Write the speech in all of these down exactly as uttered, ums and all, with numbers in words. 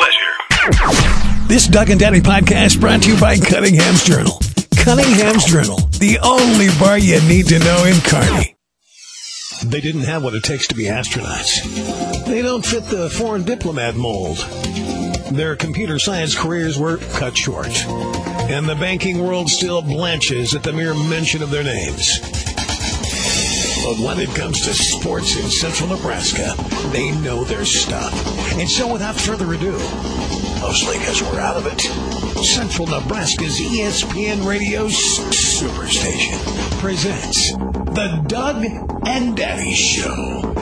pleasure. This Doug and Daddy podcast brought to you by Cunningham's Journal. Cunningham's Journal, the only bar you need to know in Kearney. They didn't have what it takes to be astronauts. They don't fit the foreign diplomat mold. Their computer science careers were cut short. And the banking world still blanches at the mere mention of their names. But when it comes to sports in central Nebraska, they know their stuff. And so without further ado, mostly because we're out of it, Central Nebraska's E S P N Radio Superstation presents The Doug and Daddy Show.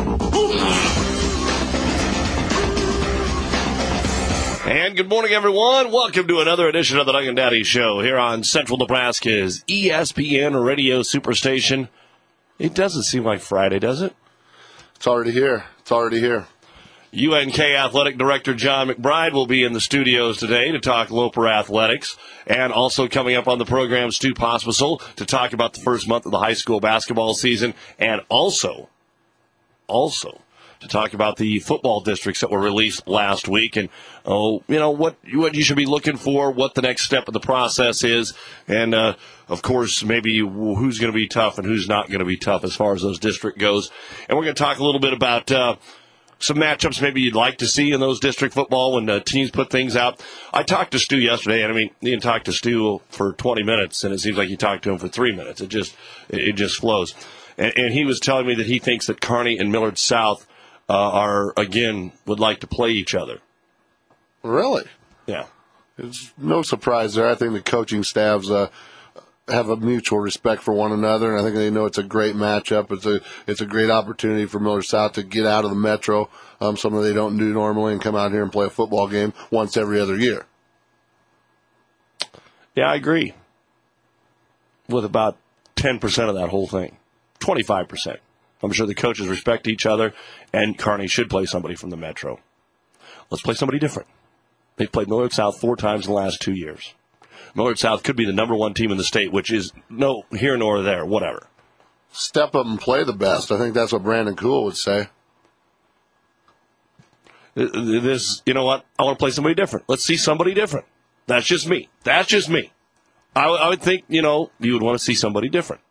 And good morning, everyone. Welcome to another edition of The Doug and Daddy Show here on Central Nebraska's E S P N Radio Superstation. It doesn't seem like Friday, does it? It's already here. It's already here. U N K Athletic Director John McBride will be in the studios today to talk Loper Athletics. And also coming up on the program, Stu Pospisil to talk about the first month of the high school basketball season. And also, also, to talk about the football districts that were released last week and, oh, you know, what, what you should be looking for, what the next step of the process is, and, uh, of course, maybe who's going to be tough and who's not going to be tough as far as those district goes. And we're going to talk a little bit about uh, some matchups maybe you'd like to see in those district football when uh, teams put things out. I talked to Stu yesterday, and I mean, he didn't talk to Stu for twenty minutes, and it seems like he talked to him for three minutes. It just, it just flows. And, and he was telling me that he thinks that Kearney and Millard South Uh, are, again, would like to play each other. Really? Yeah. It's no surprise there. I think the coaching staffs uh, have a mutual respect for one another, and I think they know it's a great matchup. It's a it's a great opportunity for Millard South to get out of the metro, um, something they don't do normally, and come out here and play a football game once every other year. Yeah, I agree. With about ten percent of that whole thing. twenty-five percent. I'm sure the coaches respect each other, and Kearney should play somebody from the Metro. Let's play somebody different. They've played Millard South four times in the last two years. Millard South could be the number one team in the state, which is no here nor there, whatever. Step up and play the best. I think that's what Brandon Cool would say. This, you know what? I want to play somebody different. Let's see somebody different. That's just me. That's just me. I, I would think, you know, you would want to see somebody different.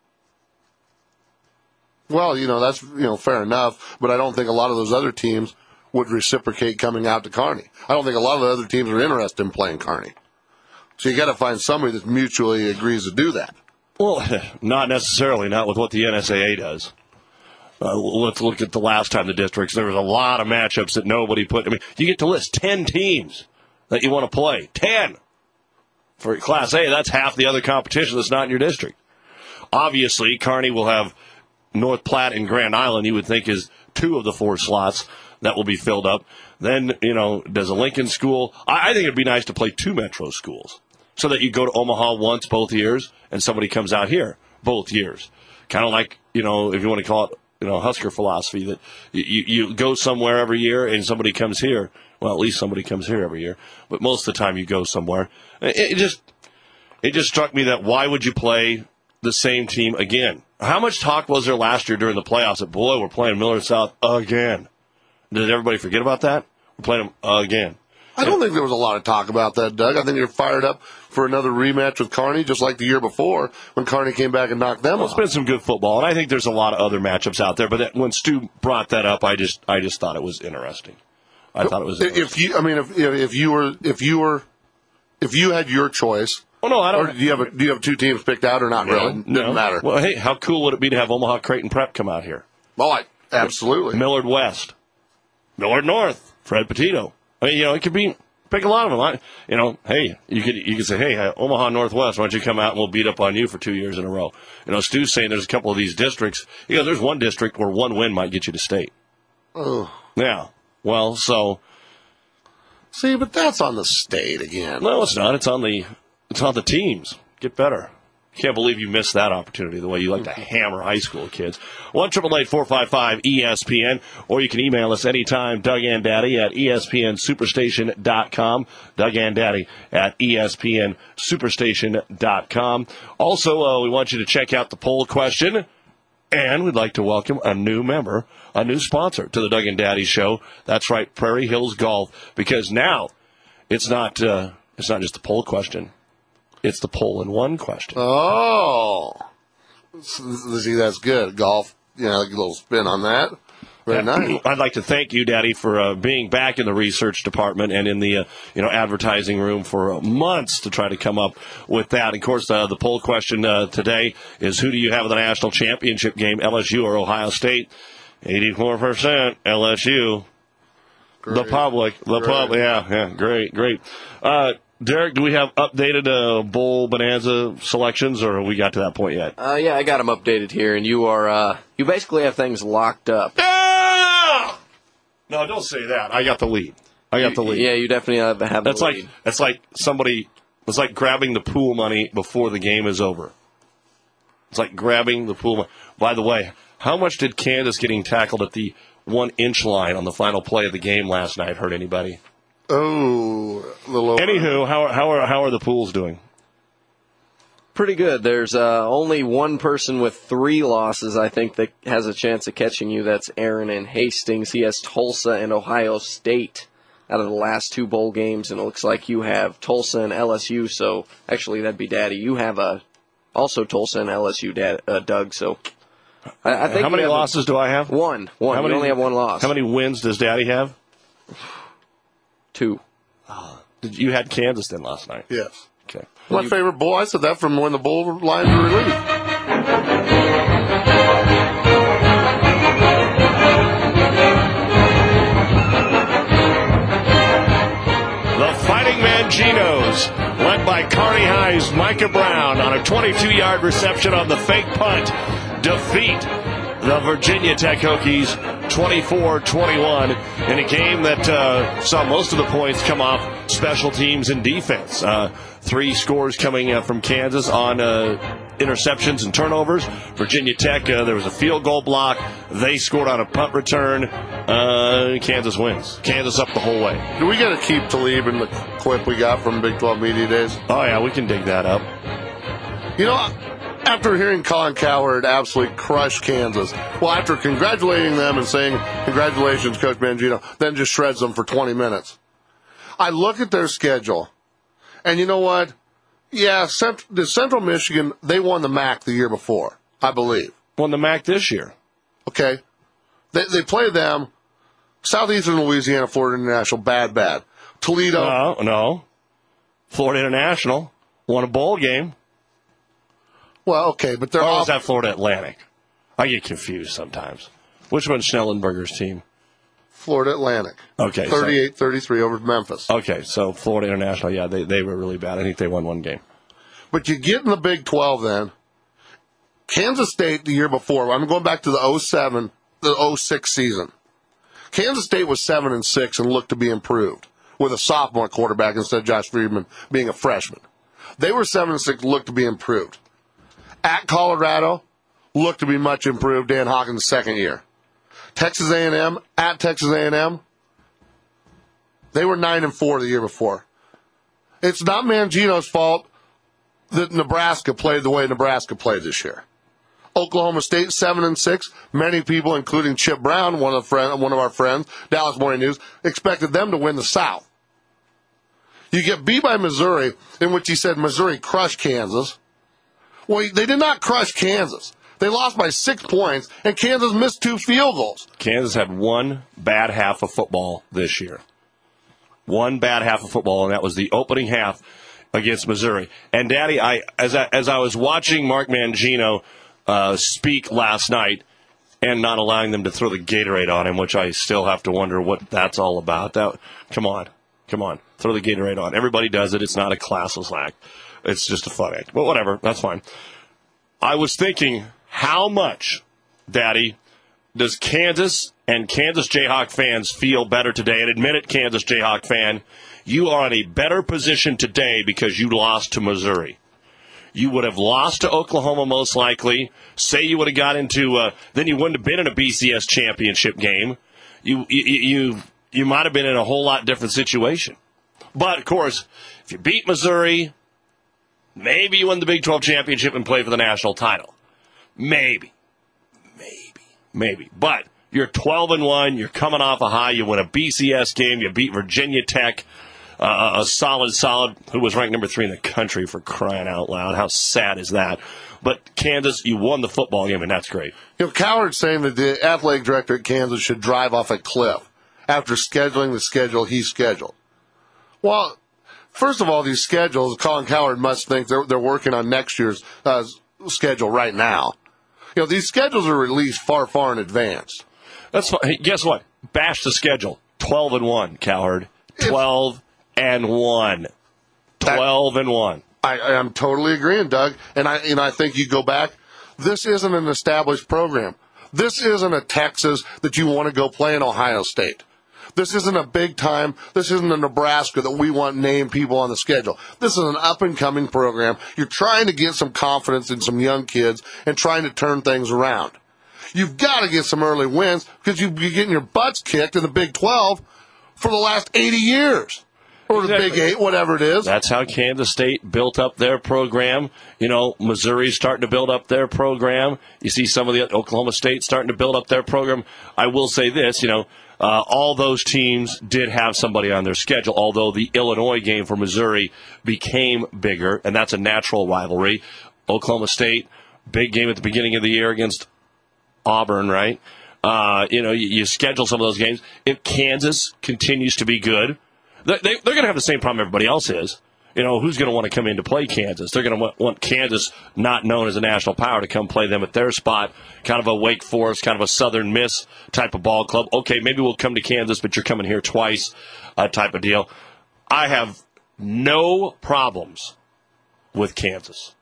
Well, you know, that's, you know, fair enough, but I don't think a lot of those other teams would reciprocate coming out to Kearney. I don't think a lot of the other teams are interested in playing Kearney. So you got to find somebody that mutually agrees to do that. Well, not necessarily, not with what the N S A A does. Uh, let's look at the last time the districts. There was a lot of matchups that nobody put. I mean, you get to list ten teams that you want to play. ten. For Class A, that's half the other competition that's not in your district. Obviously, Kearney will have North Platte and Grand Island, you would think, is two of the four slots that will be filled up. Then, you know, does a Lincoln school? I, I think it'd be nice to play two Metro schools so that you go to Omaha once both years and somebody comes out here both years. Kind of like, you know, if you want to call it, you know, Husker philosophy, that you, you go somewhere every year and somebody comes here. Well, at least somebody comes here every year. But most of the time you go somewhere. It, it just, it just struck me that why would you play the same team again? How much talk was there last year during the playoffs that, boy, we're playing Millard South again? Did everybody forget about that? We're playing them again. I don't think there was a lot of talk about that, Doug. I think you're fired up for another rematch with Kearney, just like the year before when Kearney came back and knocked them well, off. It's been some good football, and I think there's a lot of other matchups out there. But that, when Stu brought that up, I just I just thought it was interesting. I thought it was interesting. If you, I mean, if if you were if you were if you had your choice. Oh, no, I don't. Or do you have a, do you have two teams picked out or not? No, really, doesn't no. matter. Well, hey, how cool would it be to have Omaha Creighton Prep come out here? Oh, I, absolutely. Millard West, Millard North, Fred Petito. I mean, you know, it could be pick a lot of them. I, you know, hey, you could you could say, hey, Omaha Northwest, why don't you come out and we'll beat up on you for two years in a row? You know, Stu's saying there's a couple of these districts. You know, there's one district where one win might get you to state. Oh, yeah. Well, so. See, but that's on the state again. No, it's not. It's on the it's on the teams. Get better. Can't believe you missed that opportunity the way you like to hammer high school kids. one eight eight eight, four five five, E S P N, or you can email us anytime, Doug and Daddy at E S P N superstation dot com, Doug and Daddy at E S P N superstation dot com. Also, uh, we want you to check out the poll question, and we'd like to welcome a new member, a new sponsor to the Doug and Daddy Show. That's right, Prairie Hills Golf, because now It's not. Uh, it's not just the poll question. It's the poll in one question. Oh, see, that's good. Golf, you know, a little spin on that. Very nice. I'd like to thank you, Daddy, for uh, being back in the research department and in the uh, you know advertising room for uh, months to try to come up with that. Of course, uh, the poll question uh, today is: who do you have in the national championship game, L S U or Ohio State? eighty-four percent L S U. Great. The public, the great. public, yeah, yeah, great, great. Uh, Derek, do we have updated uh, Bowl Bonanza selections, or have we got to that point yet? Uh, yeah, I got them updated here, and you are uh, you basically have things locked up. Ah! No, don't say that. I got the lead. I got the lead. Yeah, you definitely have, have that's the like lead. That's like somebody. It's like grabbing the pool money before the game is over. It's like grabbing the pool money. By the way, how much did Kansas getting tackled at the one-inch line on the final play of the game last night hurt anybody? Oh, a little over. Anywho, how are, how are how are the pools doing? Pretty good. There's uh, only one person with three losses, I think, that has a chance of catching you. That's Aaron in Hastings. He has Tulsa and Ohio State out of the last two bowl games, and it looks like you have Tulsa and L S U. So actually, that'd be Daddy. You have uh, also Tulsa and L S U, Dad, uh, Doug. So I, I think how many losses a, do I have? One. One. How you many, only have one loss. How many wins does Daddy have? Two. Oh, did you had Kansas then last night? Yes. Okay. My you, favorite bowl. I said that from when the bowl lines were released. The Fighting Manginos, led by Kearney High's Micah Brown on a twenty-two-yard reception on the fake punt, defeat the Virginia Tech Hokies twenty-four twenty-one in a game that uh, saw most of the points come off special teams and defense. Uh, three scores coming uh, from Kansas on uh, interceptions and turnovers. Virginia Tech, uh, there was a field goal block. They scored on a punt return. Uh, Kansas wins. Kansas up the whole way. Do we got to keep Talib in the clip we got from Big twelve Media Days? Oh, yeah, we can dig that up. You know, after hearing Colin Cowherd absolutely crush Kansas, well, after congratulating them and saying, congratulations, Coach Mangino, then just shreds them for twenty minutes. I look at their schedule, and you know what? Yeah, Cent- the Central Michigan, they won the M A C the year before, I believe. Won the M A C this year. Okay. They, they play them, Southeastern Louisiana, Florida International, bad, bad. Toledo. No, no. Florida International won a bowl game. Well, okay, but they're or all. was that Florida Atlantic? I get confused sometimes. Which one's Schnellenberger's team? Florida Atlantic. Okay. thirty-eight thirty-three over Memphis. Okay, so Florida International, yeah, they, they were really bad. I think they won one game. But you get in the Big twelve then. Kansas State the year before, I'm going back to the oh seven, the oh six season. Kansas State was seven and six and looked to be improved with a sophomore quarterback instead of Josh Friedman being a freshman. They were seven and six, looked to be improved. At Colorado, looked to be much improved. Dan Hawkins' second year. Texas A and M, at Texas A and M, they were nine and four the year before. It's not Mangino's fault that Nebraska played the way Nebraska played this year. Oklahoma State seven and six. Many people, including Chip Brown, one of friend, one of our friends, Dallas Morning News, expected them to win the South. You get beat by Missouri, in which he said Missouri crushed Kansas. Well, they did not crush Kansas. They lost by six points, and Kansas missed two field goals. Kansas had one bad half of football this year. One bad half of football, and that was the opening half against Missouri. And, Daddy, I as I, as I was watching Mark Mangino uh, speak last night and not allowing them to throw the Gatorade on him, which I still have to wonder what that's all about. That, come on. Come on. Throw the Gatorade on. Everybody does it. It's not a classless act. It's just a fun act. But whatever. That's fine. I was thinking, how much, Daddy, does Kansas and Kansas Jayhawk fans feel better today? And admit it, Kansas Jayhawk fan, you are in a better position today because you lost to Missouri. You would have lost to Oklahoma most likely. Say you would have got into, uh, then you wouldn't have been in a B C S championship game. You, you, you, you might have been in a whole lot different situation. But, of course, if you beat Missouri, maybe you win the Big twelve championship and play for the national title. Maybe. Maybe. Maybe. But you're twelve and one. You're coming off a high. You win a B C S game. You beat Virginia Tech. uh, a solid, solid, who was ranked number three in the country, for crying out loud. How sad is that? But Kansas, you won the football game, and that's great. You know, Cowherd's saying that the athletic director at Kansas should drive off a cliff after scheduling the schedule he scheduled. Well, first of all, these schedules, Colin Cowherd must think they're, they're working on next year's uh, schedule right now. You know, these schedules are released far, far in advance. That's fine. Hey, guess what? Bash the schedule. twelve and one, Cowherd. twelve and one. twelve and one. I, I'm totally agreeing, Doug. And I, and I think you go back, this isn't an established program. This isn't a Texas that you want to go play in Ohio State. This isn't a big time. This isn't a Nebraska that we want named people on the schedule. This is an up-and-coming program. You're trying to get some confidence in some young kids and trying to turn things around. You've got to get some early wins because you've been getting your butts kicked in the Big twelve for the last eighty years. Or the Big Eight, whatever it is. That's how Kansas State built up their program. You know, Missouri's starting to build up their program. You see some of the Oklahoma State starting to build up their program. I will say this, you know, uh, all those teams did have somebody on their schedule, although the Illinois game for Missouri became bigger, and that's a natural rivalry. Oklahoma State, big game at the beginning of the year against Auburn, right? Uh, you know, you, you schedule some of those games. If Kansas continues to be good, They, they, they're going to have the same problem everybody else is. You know, who's going to want to come in to play Kansas? They're going to want, want Kansas, not known as a national power, to come play them at their spot. Kind of a Wake Forest, kind of a Southern Miss type of ball club. Okay, maybe we'll come to Kansas, but you're coming here twice uh, type of deal. I have no problems with Kansas.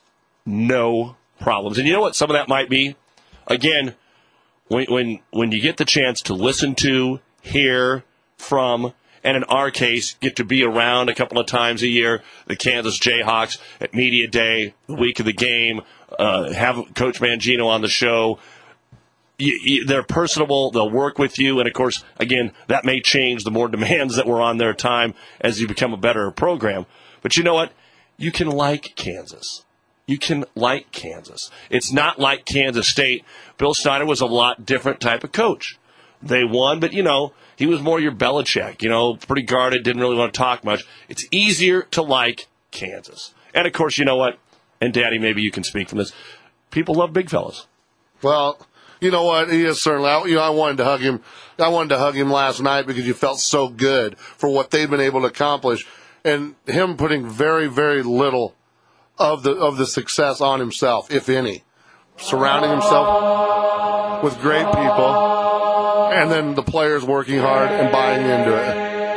No problems. And you know what some of that might be? Again, when when when you get the chance to listen to, hear from, and in our case, get to be around a couple of times a year, the Kansas Jayhawks at Media Day, the week of the game, uh, have Coach Mangino on the show. You, you, they're personable. They'll work with you. And, of course, again, that may change the more demands that were on their time as you become a better program. But you know what? You can like Kansas. You can like Kansas. It's not like Kansas State. Bill Snyder was a lot different type of coach. They won, but, you know, he was more your Belichick, you know, pretty guarded, didn't really want to talk much. It's easier to like Kansas. And, of course, you know what? And, Daddy, maybe you can speak from this. People love big fellas. Well, you know what? He is certainly. I, you know, I wanted to hug him. I wanted to hug him last night because you felt so good for what they've been able to accomplish, and him putting very, very little of the of the success on himself, if any, surrounding himself with great people, and then the players working hard and buying into it.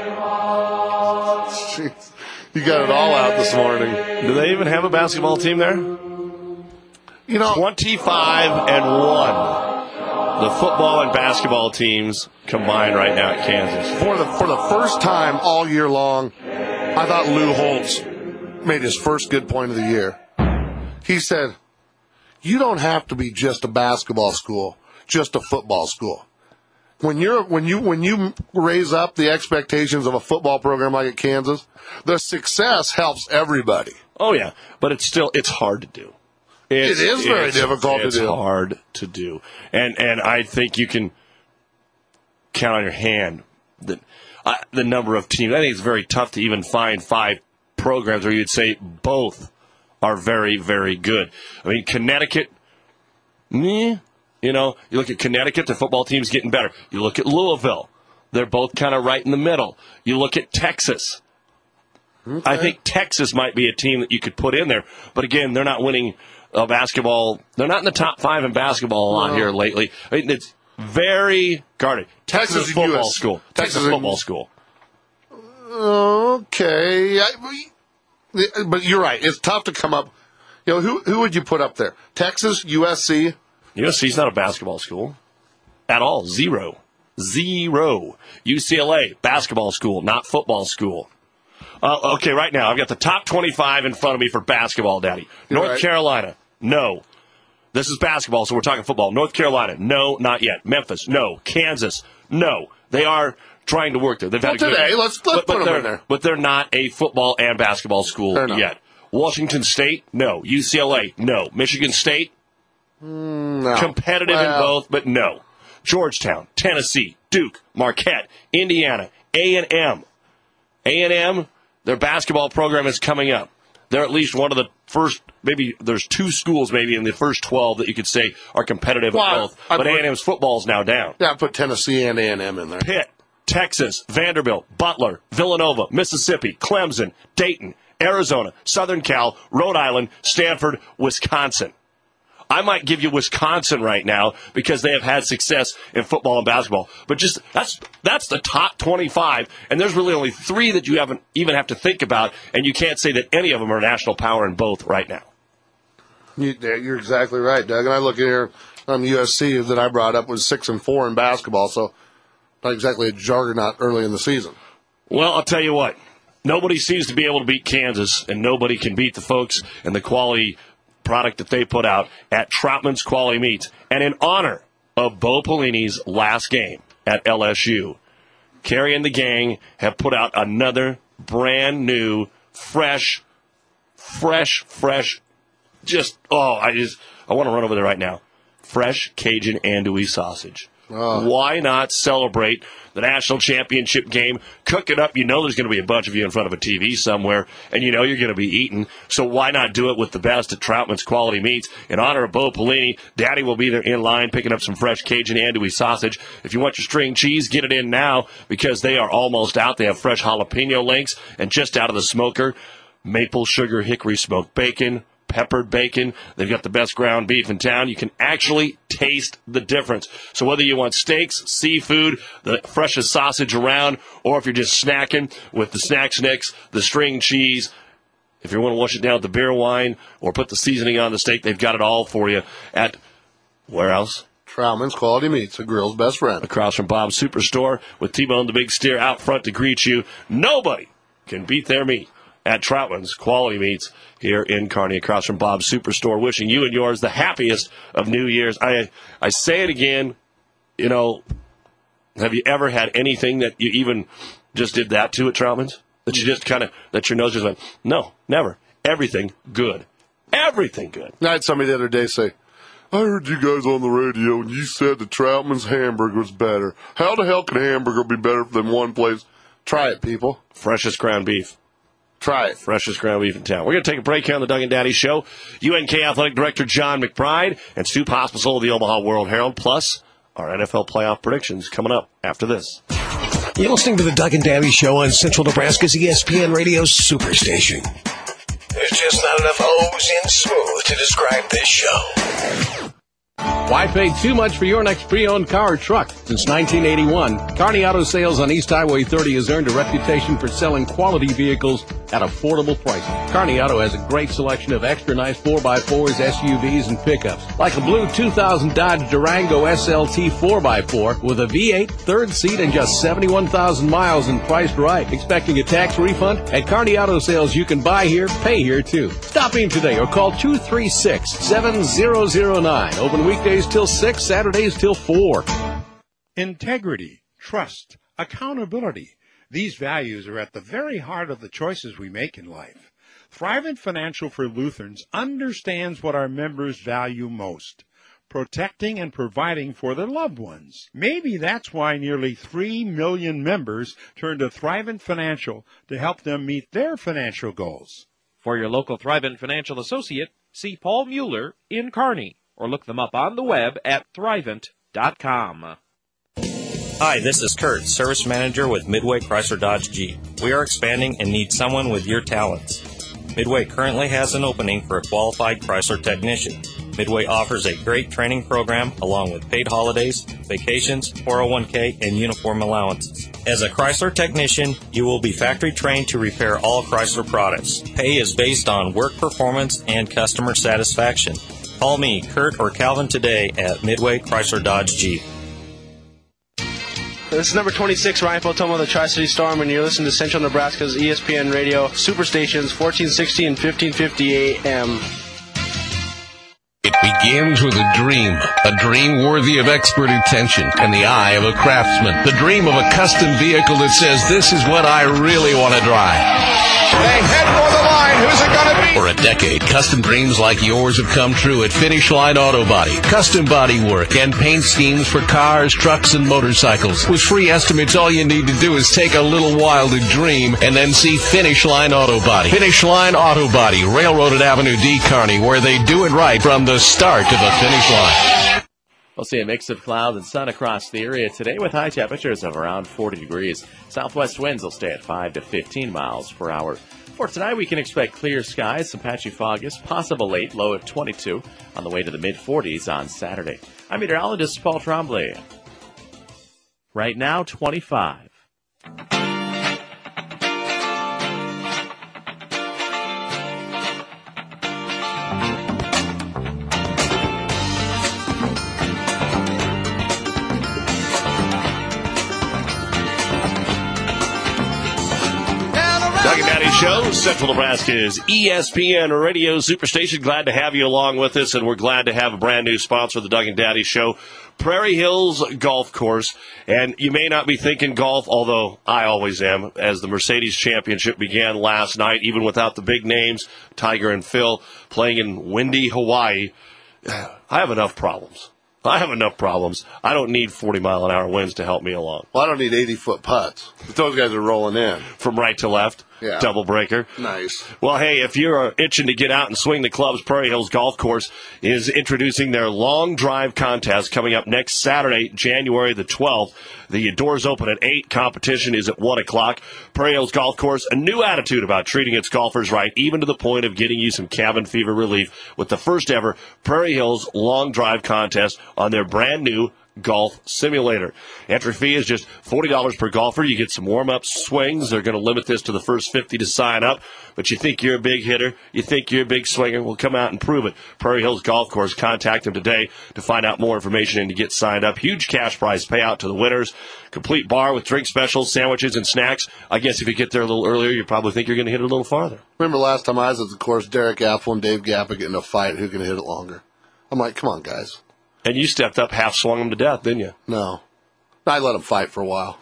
Jeez. You got it all out this morning. Do they even have a basketball team there? You know, twenty-five and one. The football and basketball teams combined right now at Kansas. For the for the first time all year long, I thought Lou Holtz made his first good point of the year. He said, "You don't have to be just a basketball school, just a football school. When you're when you when you raise up the expectations of a football program like at Kansas, the success helps everybody." Oh yeah, but it's still it's hard to do. It's, it is very it's, difficult it's to do. It's hard to do, and and I think you can count on your hand the uh, the number of teams. I think it's very tough to even find five programs where you'd say both are very very good. I mean, Connecticut, meh. You know, you look at Connecticut, the football team's getting better. You look at Louisville, they're both kind of right in the middle. You look at Texas. Okay. I think Texas might be a team that you could put in there, but again, they're not winning. Uh, basketball, they're not in the top five in basketball a lot no. here lately. I mean, it's very guarded. Texas, Texas football U S school. Texas, Texas football school. Okay, I, but you're right. It's tough to come up. You know, who who would you put up there? Texas, U S C. U S C's not a basketball school at all. Zero, zero. U C L A, basketball school, not football school. Uh, okay, right now I've got the top twenty-five in front of me for basketball, Daddy. North right. Carolina. No. This is basketball, so we're talking football. North Carolina, no, not yet. Memphis, no. Kansas, no. They are trying to work there. They've well, had a today, good, let's, let's but, but put them in there. But they're not a football and basketball school yet. Washington State, no. U C L A, no. Michigan State, mm, no. competitive well. in both, but no. Georgetown, Tennessee, Duke, Marquette, Indiana, A and M. A A and M, their basketball program is coming up. They're at least one of the first, maybe there's two schools maybe in the first twelve that you could say are competitive well, at both. I, I but put, A and M's football is now down. Yeah, I put Tennessee and A and M in there. Pitt, Texas, Vanderbilt, Butler, Villanova, Mississippi, Clemson, Dayton, Arizona, Southern Cal, Rhode Island, Stanford, Wisconsin. I might give you Wisconsin right now because they have had success in football and basketball. But just that's that's the top twenty-five, and there's really only three that you haven't even have to think about, and you can't say that any of them are national power in both right now. You, you're exactly right, Doug. And I look here on U S C that I brought up was six and four in basketball, so not exactly a juggernaut early in the season. Well, I'll tell you what. Nobody seems to be able to beat Kansas, and nobody can beat the folks and the quality product that they put out at Troutman's Quality Meats. And in honor of Bo Pelini's last game at L S U, Carrie and the gang have put out another brand new, fresh, fresh, fresh, just, oh, I just, I want to run over there right now. Fresh Cajun andouille sausage. Oh. Why not celebrate the national championship game? Cook it up. You know there's going to be a bunch of you in front of a T V somewhere, and you know you're going to be eating. So why not do it with the best at Troutman's Quality Meats? In honor of Bo Pelini, Daddy will be there in line picking up some fresh Cajun andouille sausage. If you want your string cheese, get it in now because they are almost out. They have fresh jalapeno links, and just out of the smoker, maple sugar hickory smoked bacon, peppered bacon. They've got the best ground beef in town. You can actually taste the difference. So whether you want steaks, seafood, the freshest sausage around, or if you're just snacking with the Snacks Nicks, the string cheese, if you want to wash it down with the beer wine or put the seasoning on the steak, they've got it all for you at, where else? Troutman's Quality Meats, the grill's best friend. Across from Bob's Superstore with T-Bone the Big Steer out front to greet you. Nobody can beat their meat at Troutman's Quality Meats here in Kearney, across from Bob's Superstore. Wishing you and yours the happiest of New Year's. I I say it again, you know, have you ever had anything that you even just did that to at Troutman's? That you just kind of, that your nose just went, no, never. Everything good. Everything good. I had somebody the other day say, I heard you guys on the radio and you said the Troutman's hamburger was better. How the hell can a hamburger be better than one place? Try it, people. Freshest ground beef. Try it. Freshest ground beef in town. We're going to take a break here on the Doug and Daddy Show. U N K Athletic Director John McBride and Stu Pospisil of the Omaha World Herald, plus our N F L playoff predictions coming up after this. You're listening to the Doug and Daddy Show on Central Nebraska's E S P N Radio Superstation. There's just not enough O's in smooth to describe this show. Why pay too much for your next pre-owned car or truck? Since nineteen eighty-one, Kearney Auto Sales on East Highway thirty has earned a reputation for selling quality vehicles at affordable prices. Kearney Auto has a great selection of extra nice four by fours, S U Vs, and pickups, like a blue two thousand Dodge Durango S L T four by four with a V eight, third seat, and just seventy-one thousand miles and priced right. Expecting a tax refund? At Kearney Auto Sales, you can buy here, pay here, too. Stop in today or call two three six, seven zero zero nine. Open weekdays till six, Saturdays till four. Integrity, trust, accountability. These values are at the very heart of the choices we make in life. Thrivent Financial for Lutherans understands what our members value most, protecting and providing for their loved ones. Maybe that's why nearly three million members turn to Thrivent Financial to help them meet their financial goals. For your local Thrivent Financial associate, see Paul Mueller in Kearney, or look them up on the web at thrivent dot com. Hi, this is Kurt, Service Manager with Midway Chrysler Dodge Jeep. We are expanding and need someone with your talents. Midway currently has an opening for a qualified Chrysler technician. Midway offers a great training program along with paid holidays, vacations, four oh one k, and uniform allowances. As a Chrysler technician, you will be factory trained to repair all Chrysler products. Pay is based on work performance and customer satisfaction. Call me, Kurt or Calvin, today at Midway Chrysler Dodge Jeep. This is number twenty-six, Ryan Potomo of the Tri-City Storm, and you're listening to Central Nebraska's E S P N Radio Superstations, fourteen sixty and fifteen fifty A M. It begins with a dream, a dream worthy of expert attention and the eye of a craftsman, the dream of a custom vehicle that says, this is what I really want to drive. They head for the line. Who's it going to be? For a decade, custom dreams like yours have come true at Finish Line Auto Body. Custom body work and paint schemes for cars, trucks, and motorcycles. With free estimates, all you need to do is take a little while to dream and then see Finish Line Auto Body. Finish Line Auto Body, Railroaded Avenue D, Kearney, where they do it right from the start to the finish line. We'll see a mix of clouds and sun across the area today with high temperatures of around forty degrees. Southwest winds will stay at five to fifteen miles per hour. For tonight, we can expect clear skies, some patchy fog is possible late, low of twenty-two, on the way to the mid-forties on Saturday. I'm meteorologist Paul Tremblay. Right now, twenty-five. Doug and Daddy Show, Central Nebraska's E S P N Radio Superstation. Glad to have you along with us, and we're glad to have a brand new sponsor of the Doug and Daddy Show, Prairie Hills Golf Course. And you may not be thinking golf, although I always am, as the Mercedes Championship began last night, even without the big names, Tiger and Phil, playing in windy Hawaii. I have enough problems. I have enough problems. I don't need forty-mile-an-hour winds to help me along. Well, I don't need eighty-foot putts. But those guys are rolling in. From right to left. Yeah. Double breaker. Nice. Well, hey, if you're itching to get out and swing the clubs, Prairie Hills Golf Course is introducing their long drive contest coming up next Saturday, January the twelfth. The doors open at eight. Competition is at one o'clock. Prairie Hills Golf Course, a new attitude about treating its golfers right, even to the point of getting you some cabin fever relief with the first ever Prairie Hills long drive contest on their brand new golf simulator. Entry fee is just forty dollars per golfer. You get some warm-up swings. They're going to limit this to the first fifty to sign up. But you think you're a big hitter, you think you're a big swinger, well, come out and prove it. Prairie Hills Golf Course. Contact them today to find out more information and to get signed up. Huge cash prize payout to the winners. Complete bar with drink specials, sandwiches, and snacks. I guess if you get there a little earlier, you probably think you're going to hit it a little farther. Remember last time I was at the course, Derek Apple and Dave Gappa get in a fight. Who can hit it longer? I'm like, come on, guys. And you stepped up, half swung them to death, didn't you? No. I let them fight for a while.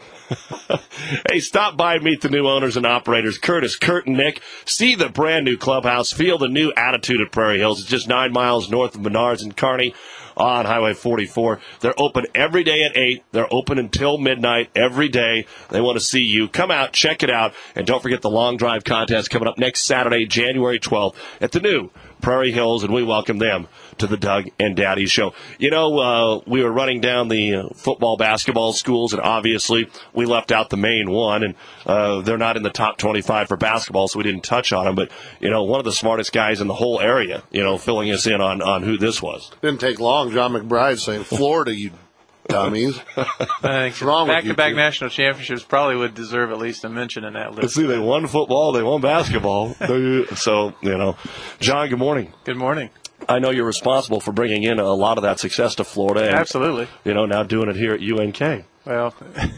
Hey, stop by and meet the new owners and operators, Curtis, Kurt, and Nick. See the brand new clubhouse. Feel the new attitude at Prairie Hills. It's just nine miles north of Menards and Kearney on Highway forty-four. They're open every day at eight. They're open until midnight every day. They want to see you. Come out, check it out, and don't forget the long drive contest coming up next Saturday, January twelfth, at the new Prairie Hills, and we welcome them to the Doug and Daddy Show. You know, uh, we were running down the uh, football, basketball schools, and obviously we left out the main one, and uh, they're not in the top twenty-five for basketball, so we didn't touch on them. But, you know, one of the smartest guys in the whole area, you know, filling us in on, on who this was. Didn't take long. John McBride saying, Florida, you dummies. Thanks. Back-to-back national championships probably would deserve at least a mention in that list. See, they won football, they won basketball. So, you know. John, good morning. Good morning. I know you're responsible for bringing in a lot of that success to Florida. And, absolutely. You know, now doing it here at U N K. Well,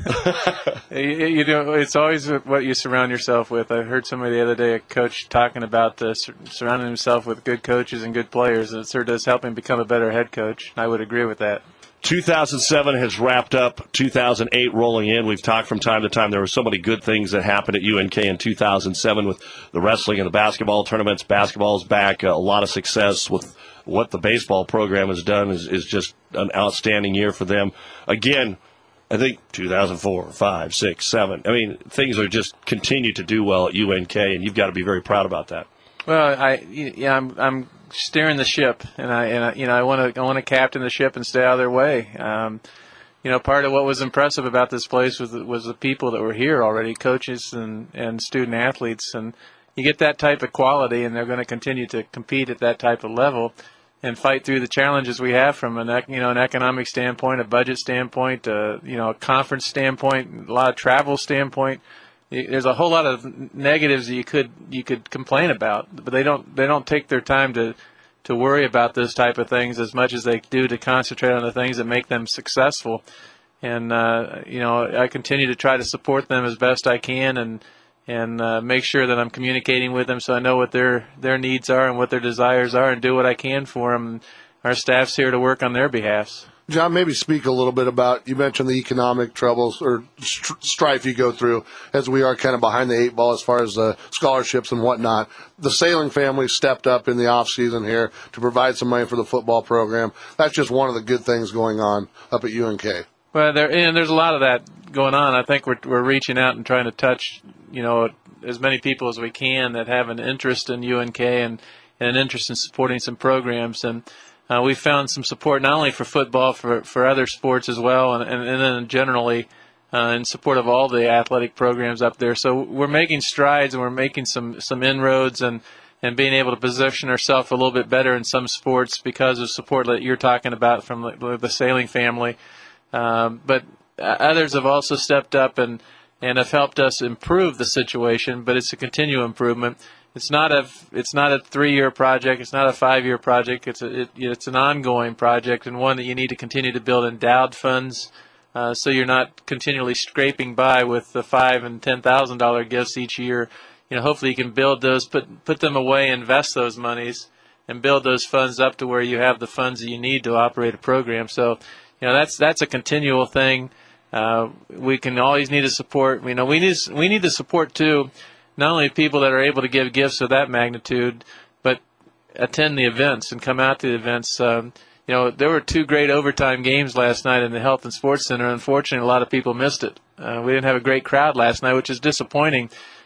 you, you know, it's always what you surround yourself with. I heard somebody the other day, a coach, talking about uh, sur- surrounding himself with good coaches and good players. It sure does help him become a better head coach. I would agree with that. two thousand seven has wrapped up, two thousand eight rolling in. We've talked from time to time. There were so many good things that happened at U N K in two thousand seven with the wrestling and the basketball tournaments. Basketball's back, a lot of success with what the baseball program has done is, is just an outstanding year for them. Again, I think two thousand four, five, six, seven. I mean, things are just continue to do well at U N K, and you've got to be very proud about that. Well, I yeah, I'm I'm steering the ship, and I and I, you know I want to I want to captain the ship and stay out of their way. Um, you know, part of what was impressive about this place was the, was the people that were here already, coaches and and student athletes, and you get that type of quality, and they're going to continue to compete at that type of level and fight through the challenges we have from an you know an economic standpoint, a budget standpoint, uh, you know a conference standpoint, a lot of travel standpoint. There's a whole lot of negatives that you could you could complain about, but they don't they don't take their time to to worry about those type of things as much as they do to concentrate on the things that make them successful. And uh, you know I continue to try to support them as best I can and. and uh, make sure that I'm communicating with them so I know what their their needs are and what their desires are and do what I can for them. our staff's here to work on their behalfs. John, maybe speak a little bit about, you mentioned the economic troubles or strife you go through as we are kind of behind the eight ball as far as uh, scholarships and whatnot. The Sailing family stepped up in the off season here to provide some money for the football program. That's just one of the good things going on up at U N K. Well, there and there's a lot of that going on. I think we're we're reaching out and trying to touch, you know, as many people as we can that have an interest in U N K and, and an interest in supporting some programs. And Uh, we found some support not only for football, for, for other sports as well, and, and, and then generally uh, in support of all the athletic programs up there. So we're making strides and we're making some, some inroads and, and being able to position ourselves a little bit better in some sports because of support that you're talking about from the, the Sailing family. Um, but others have also stepped up and, and have helped us improve the situation, but it's a continual improvement. It's not a it's not a three-year project. It's not a five-year project. It's a, it, it's an ongoing project and one that you need to continue to build endowed funds, uh, so you're not continually scraping by with the five and ten thousand dollar gifts each year. You know, hopefully you can build those, put put them away, invest those monies, and build those funds up to where you have the funds that you need to operate a program. So, you know, that's that's a continual thing. Uh, we can always need the support. You know, we need we need the support too. Not only people that are able to give gifts of that magnitude, but attend the events and come out to the events. Um, you know, there were two great overtime games last night in the Health and Sports Center. Unfortunately, a lot of people missed it. Uh, we didn't have a great crowd last night, which is disappointing.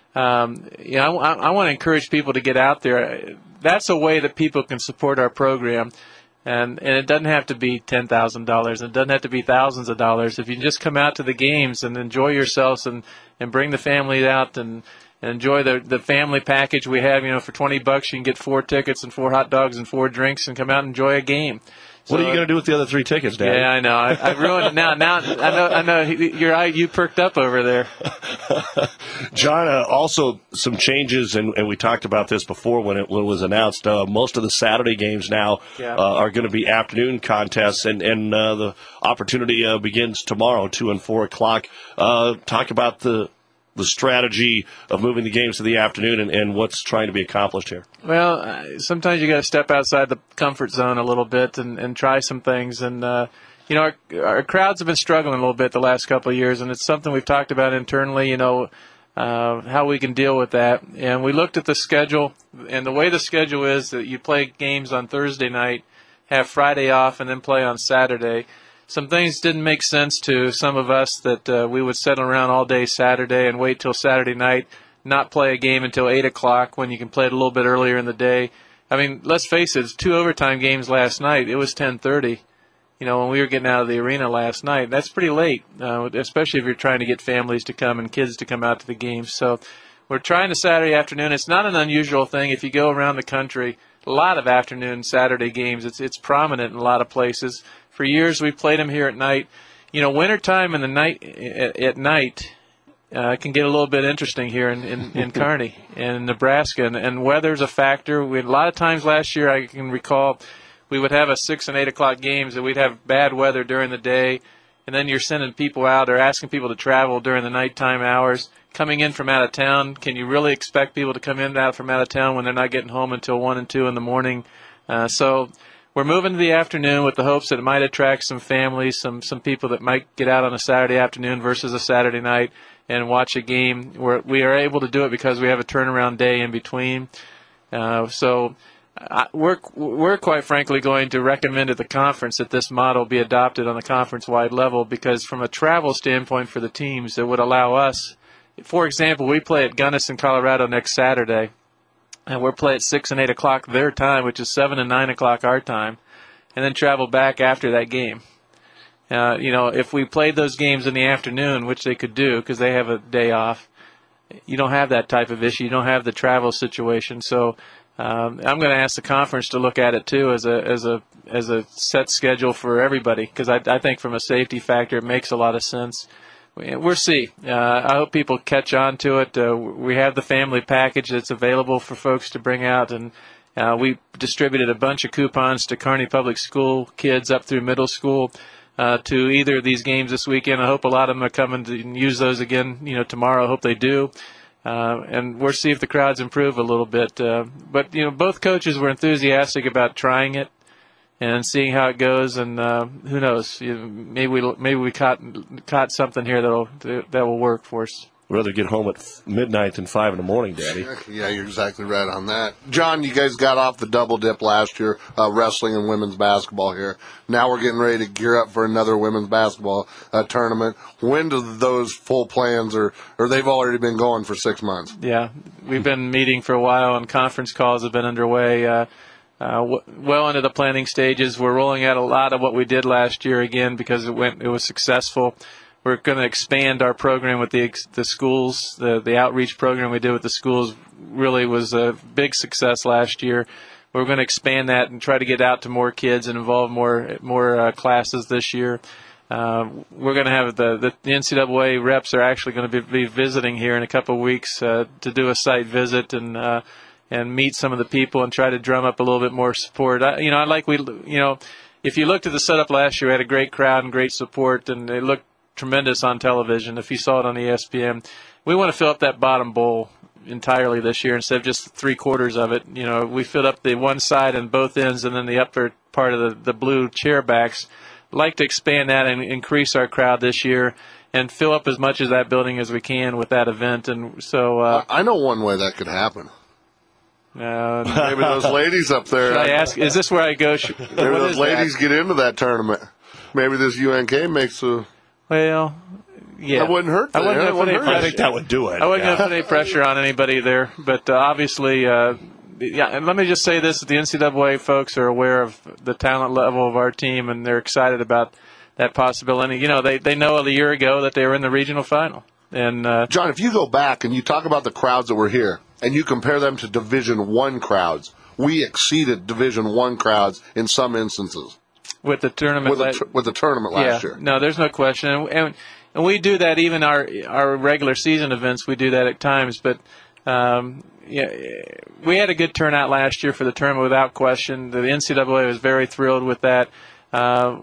Um, you know, I, I want to encourage people to get out there. That's a way that people can support our program. And, and it doesn't have to be ten thousand dollars. It doesn't have to be thousands of dollars. If you just come out to the games and enjoy yourselves and, and bring the family out and, and enjoy the the family package we have, you know, for twenty bucks you can get four tickets and four hot dogs and four drinks and come out and enjoy a game. What so, are you going to do with the other three tickets, Dad? Yeah, I know. I, I ruined it now. Now I know. I know. Your eye, you perked up over there. John, uh, also some changes, and, and we talked about this before when it, when it was announced. Uh, most of the Saturday games now yeah. uh, are going to be afternoon contests, and, and uh, the opportunity uh, begins tomorrow, two and four o'clock. Uh, talk about the the strategy of moving the games to the afternoon and, and what's trying to be accomplished here. Well, uh, sometimes you got to step outside the comfort zone a little bit and, and try some things. And, uh, you know, our, our crowds have been struggling a little bit the last couple of years, and it's something we've talked about internally, you know, uh, how we can deal with that. And we looked at the schedule, and the way the schedule is that you play games on Thursday night, have Friday off, and then play on Saturday. Some things didn't make sense to some of us that uh, we would sit around all day Saturday and wait till Saturday night, not play a game until eight o'clock when you can play it a little bit earlier in the day. I mean, let's face it, it's two overtime games last night. It was ten thirty, you know, when we were getting out of the arena last night. That's pretty late, uh, especially if you're trying to get families to come and kids to come out to the games. So we're trying to Saturday afternoon. It's not an unusual thing. If you go around the country, a lot of afternoon Saturday games. It's it's prominent in a lot of places. For years, we played them here at night. You know, wintertime and the night at, at night uh, can get a little bit interesting here in, in, in Kearney and in Nebraska, and, and weather's a factor. We had a lot of times last year, I can recall, we would have a six and eight o'clock games, and we'd have bad weather during the day, and then you're sending people out or asking people to travel during the nighttime hours. Coming in from out of town, can you really expect people to come in and out from out of town when they're not getting home until one and two in the morning? Uh, so. We're moving to the afternoon with the hopes that it might attract some families, some some people that might get out on a Saturday afternoon versus a Saturday night and watch a game. We're, we are able to do it because we have a turnaround day in between. Uh, so I, we're we're quite frankly going to recommend at the conference that this model be adopted on a conference-wide level, because from a travel standpoint for the teams, it would allow us. For example, we play at Gunnison, Colorado next Saturday. And we're playing at six and eight o'clock their time, which is seven and nine o'clock our time, and then travel back after that game. Uh, you know, if we played those games in the afternoon, which they could do because they have a day off, you don't have that type of issue. You don't have the travel situation. So um, I'm going to ask the conference to look at it too as a as a as a set schedule for everybody, because I, I think from a safety factor it makes a lot of sense. We'll see. Uh, I hope people catch on to it. Uh, we have the family package that's available for folks to bring out, and uh, we distributed a bunch of coupons to Kearney Public School kids up through middle school uh, to either of these games this weekend. I hope a lot of them are coming to use those again, you know, tomorrow. I hope they do. Uh, and we'll see if the crowds improve a little bit. Uh, but, you know, both coaches were enthusiastic about trying it. and seeing how it goes. And uh, who knows? You, maybe we maybe we caught caught something here that'll that will work for us. I'd rather get home at midnight than five in the morning, Daddy. Yeah, you're exactly right on that. John, you guys got off the double dip last year, uh, wrestling and women's basketball here. Now we're getting ready to gear up for another women's basketball uh, tournament. When do those full plans, or, or they've already been going for six months? Yeah, we've been meeting for a while, and conference calls have been underway. Uh, uh, w- well into the planning stages. We're rolling out a lot of what we did last year again because it went, it was successful. We're going to expand our program with the the schools. The the outreach program we did with the schools really was a big success last year. We're going to expand that and try to get out to more kids and involve more more uh, classes this year. Uh, we're going to have the, the the N C double A reps are actually going to be, be visiting here in a couple of weeks uh, to do a site visit and uh, and meet some of the people and try to drum up a little bit more support. I, you know, I like we you know, if you looked at the setup last year, we had a great crowd and great support, and it looked tremendous on television. If you saw it on E S P N, we want to fill up that bottom bowl entirely this year instead of just three quarters of it. You know, we filled up the one side and both ends, and then the upper part of the, the blue chair backs. I'd like to expand that and increase our crowd this year and fill up as much of that building as we can with that event. And so uh, I know one way that could happen. Uh, Maybe those ladies up there. Should I ask? Is this where I go? Maybe those ladies that? get into that tournament. Maybe this U N K makes a. Well, yeah. That wouldn't hurt. I wouldn't yeah, have put any I think that would do it. I wouldn't yeah. have put any pressure on anybody there. But uh, obviously, uh, yeah, and let me just say this. The N C double A folks are aware of the talent level of our team, and they're excited about that possibility. You know, they, they know a year ago that they were in the regional final. And uh, John, if you go back and you talk about the crowds that were here, and you compare them to Division One crowds, we exceeded Division One crowds in some instances. With the tournament, with the, with the tournament last yeah, year. No, there's no question, and, and and we do that even our our regular season events. We do that at times, but um, yeah, we had a good turnout last year for the tournament without question. The N C double A was very thrilled with that. Uh,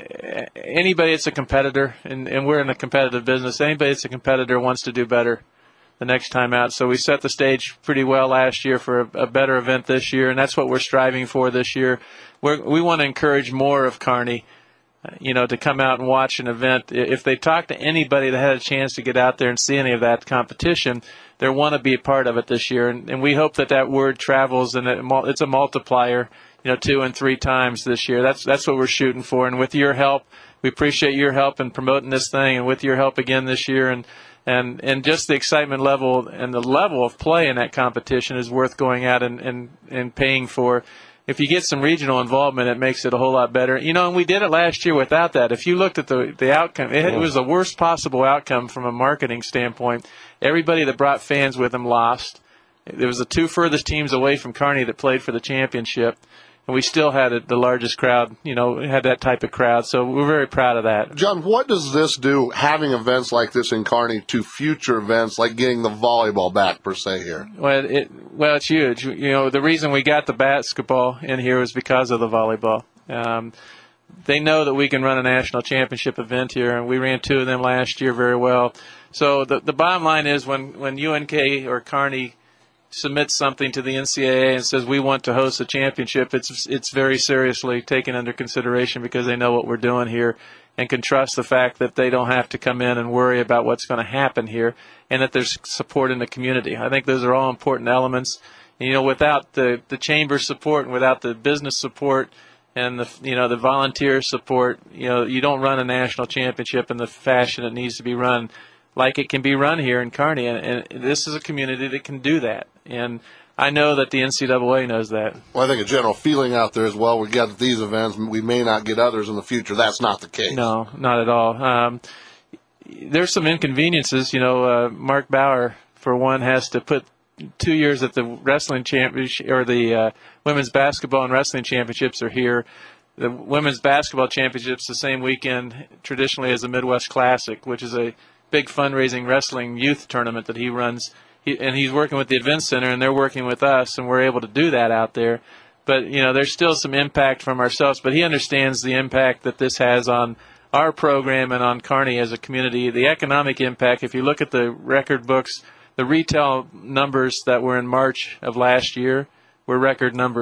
anybody that's a competitor, and, and we're in a competitive business. Anybody that's a competitor wants to do better the next time out. So we set the stage pretty well last year for a, a better event this year, and that's what we're striving for this year. We're, we want to encourage more of Kearney, uh, you know, to come out and watch an event. If they talk to anybody that had a chance to get out there and see any of that competition, they want to be a part of it this year. And, and we hope that that word travels and it, it's a multiplier, you know, two and three times this year. That's that's what we're shooting for. And with your help, we appreciate your help in promoting this thing, and with your help again this year, and and and just the excitement level and the level of play in that competition is worth going out and and, and paying for. If you get some regional involvement, it makes it a whole lot better. You know, and we did it last year without that. If you looked at the the outcome, it, it was the worst possible outcome from a marketing standpoint. Everybody that brought fans with them lost. There was the two furthest teams away from Kearney that played for the championship, and we still had it, the largest crowd, you know, had that type of crowd. So we're very proud of that. John, what does this do, having events like this in Kearney, to future events like getting the volleyball back, per se, here? Well, it, well, it's huge. You know, the reason we got the basketball in here was because of the volleyball. Um, they know that we can run a national championship event here, and we ran two of them last year very well. So the the bottom line is when, when U N K or Kearney submits something to the N C double A and says we want to host a championship, it's it's very seriously taken under consideration because they know what we're doing here and can trust the fact that they don't have to come in and worry about what's going to happen here, and that there's support in the community. I think those are all important elements. And, you know, without the, the chamber support and without the business support and the you know the volunteer support, you know, you don't run a national championship in the fashion it needs to be run, like it can be run here in Kearney, and, and this is a community that can do that. And I know that the N C double A knows that. Well, I think a general feeling out there as well, we got these events, we may not get others in the future. That's not the case. No, not at all. Um, there's some inconveniences. You know, uh, Mark Bauer, for one, has to put two years at the wrestling championship, or the uh, women's basketball and wrestling championships are here. The women's basketball championships the same weekend traditionally as the Midwest Classic, which is a big fundraising wrestling youth tournament that he runs. He, and he's working with the Event Center, and they're working with us, and we're able to do that out there. But, you know, there's still some impact from ourselves, but he understands the impact that this has on our program and on Kearney as a community. The economic impact, if you look at the record books, the retail numbers that were in March of last year were record numbers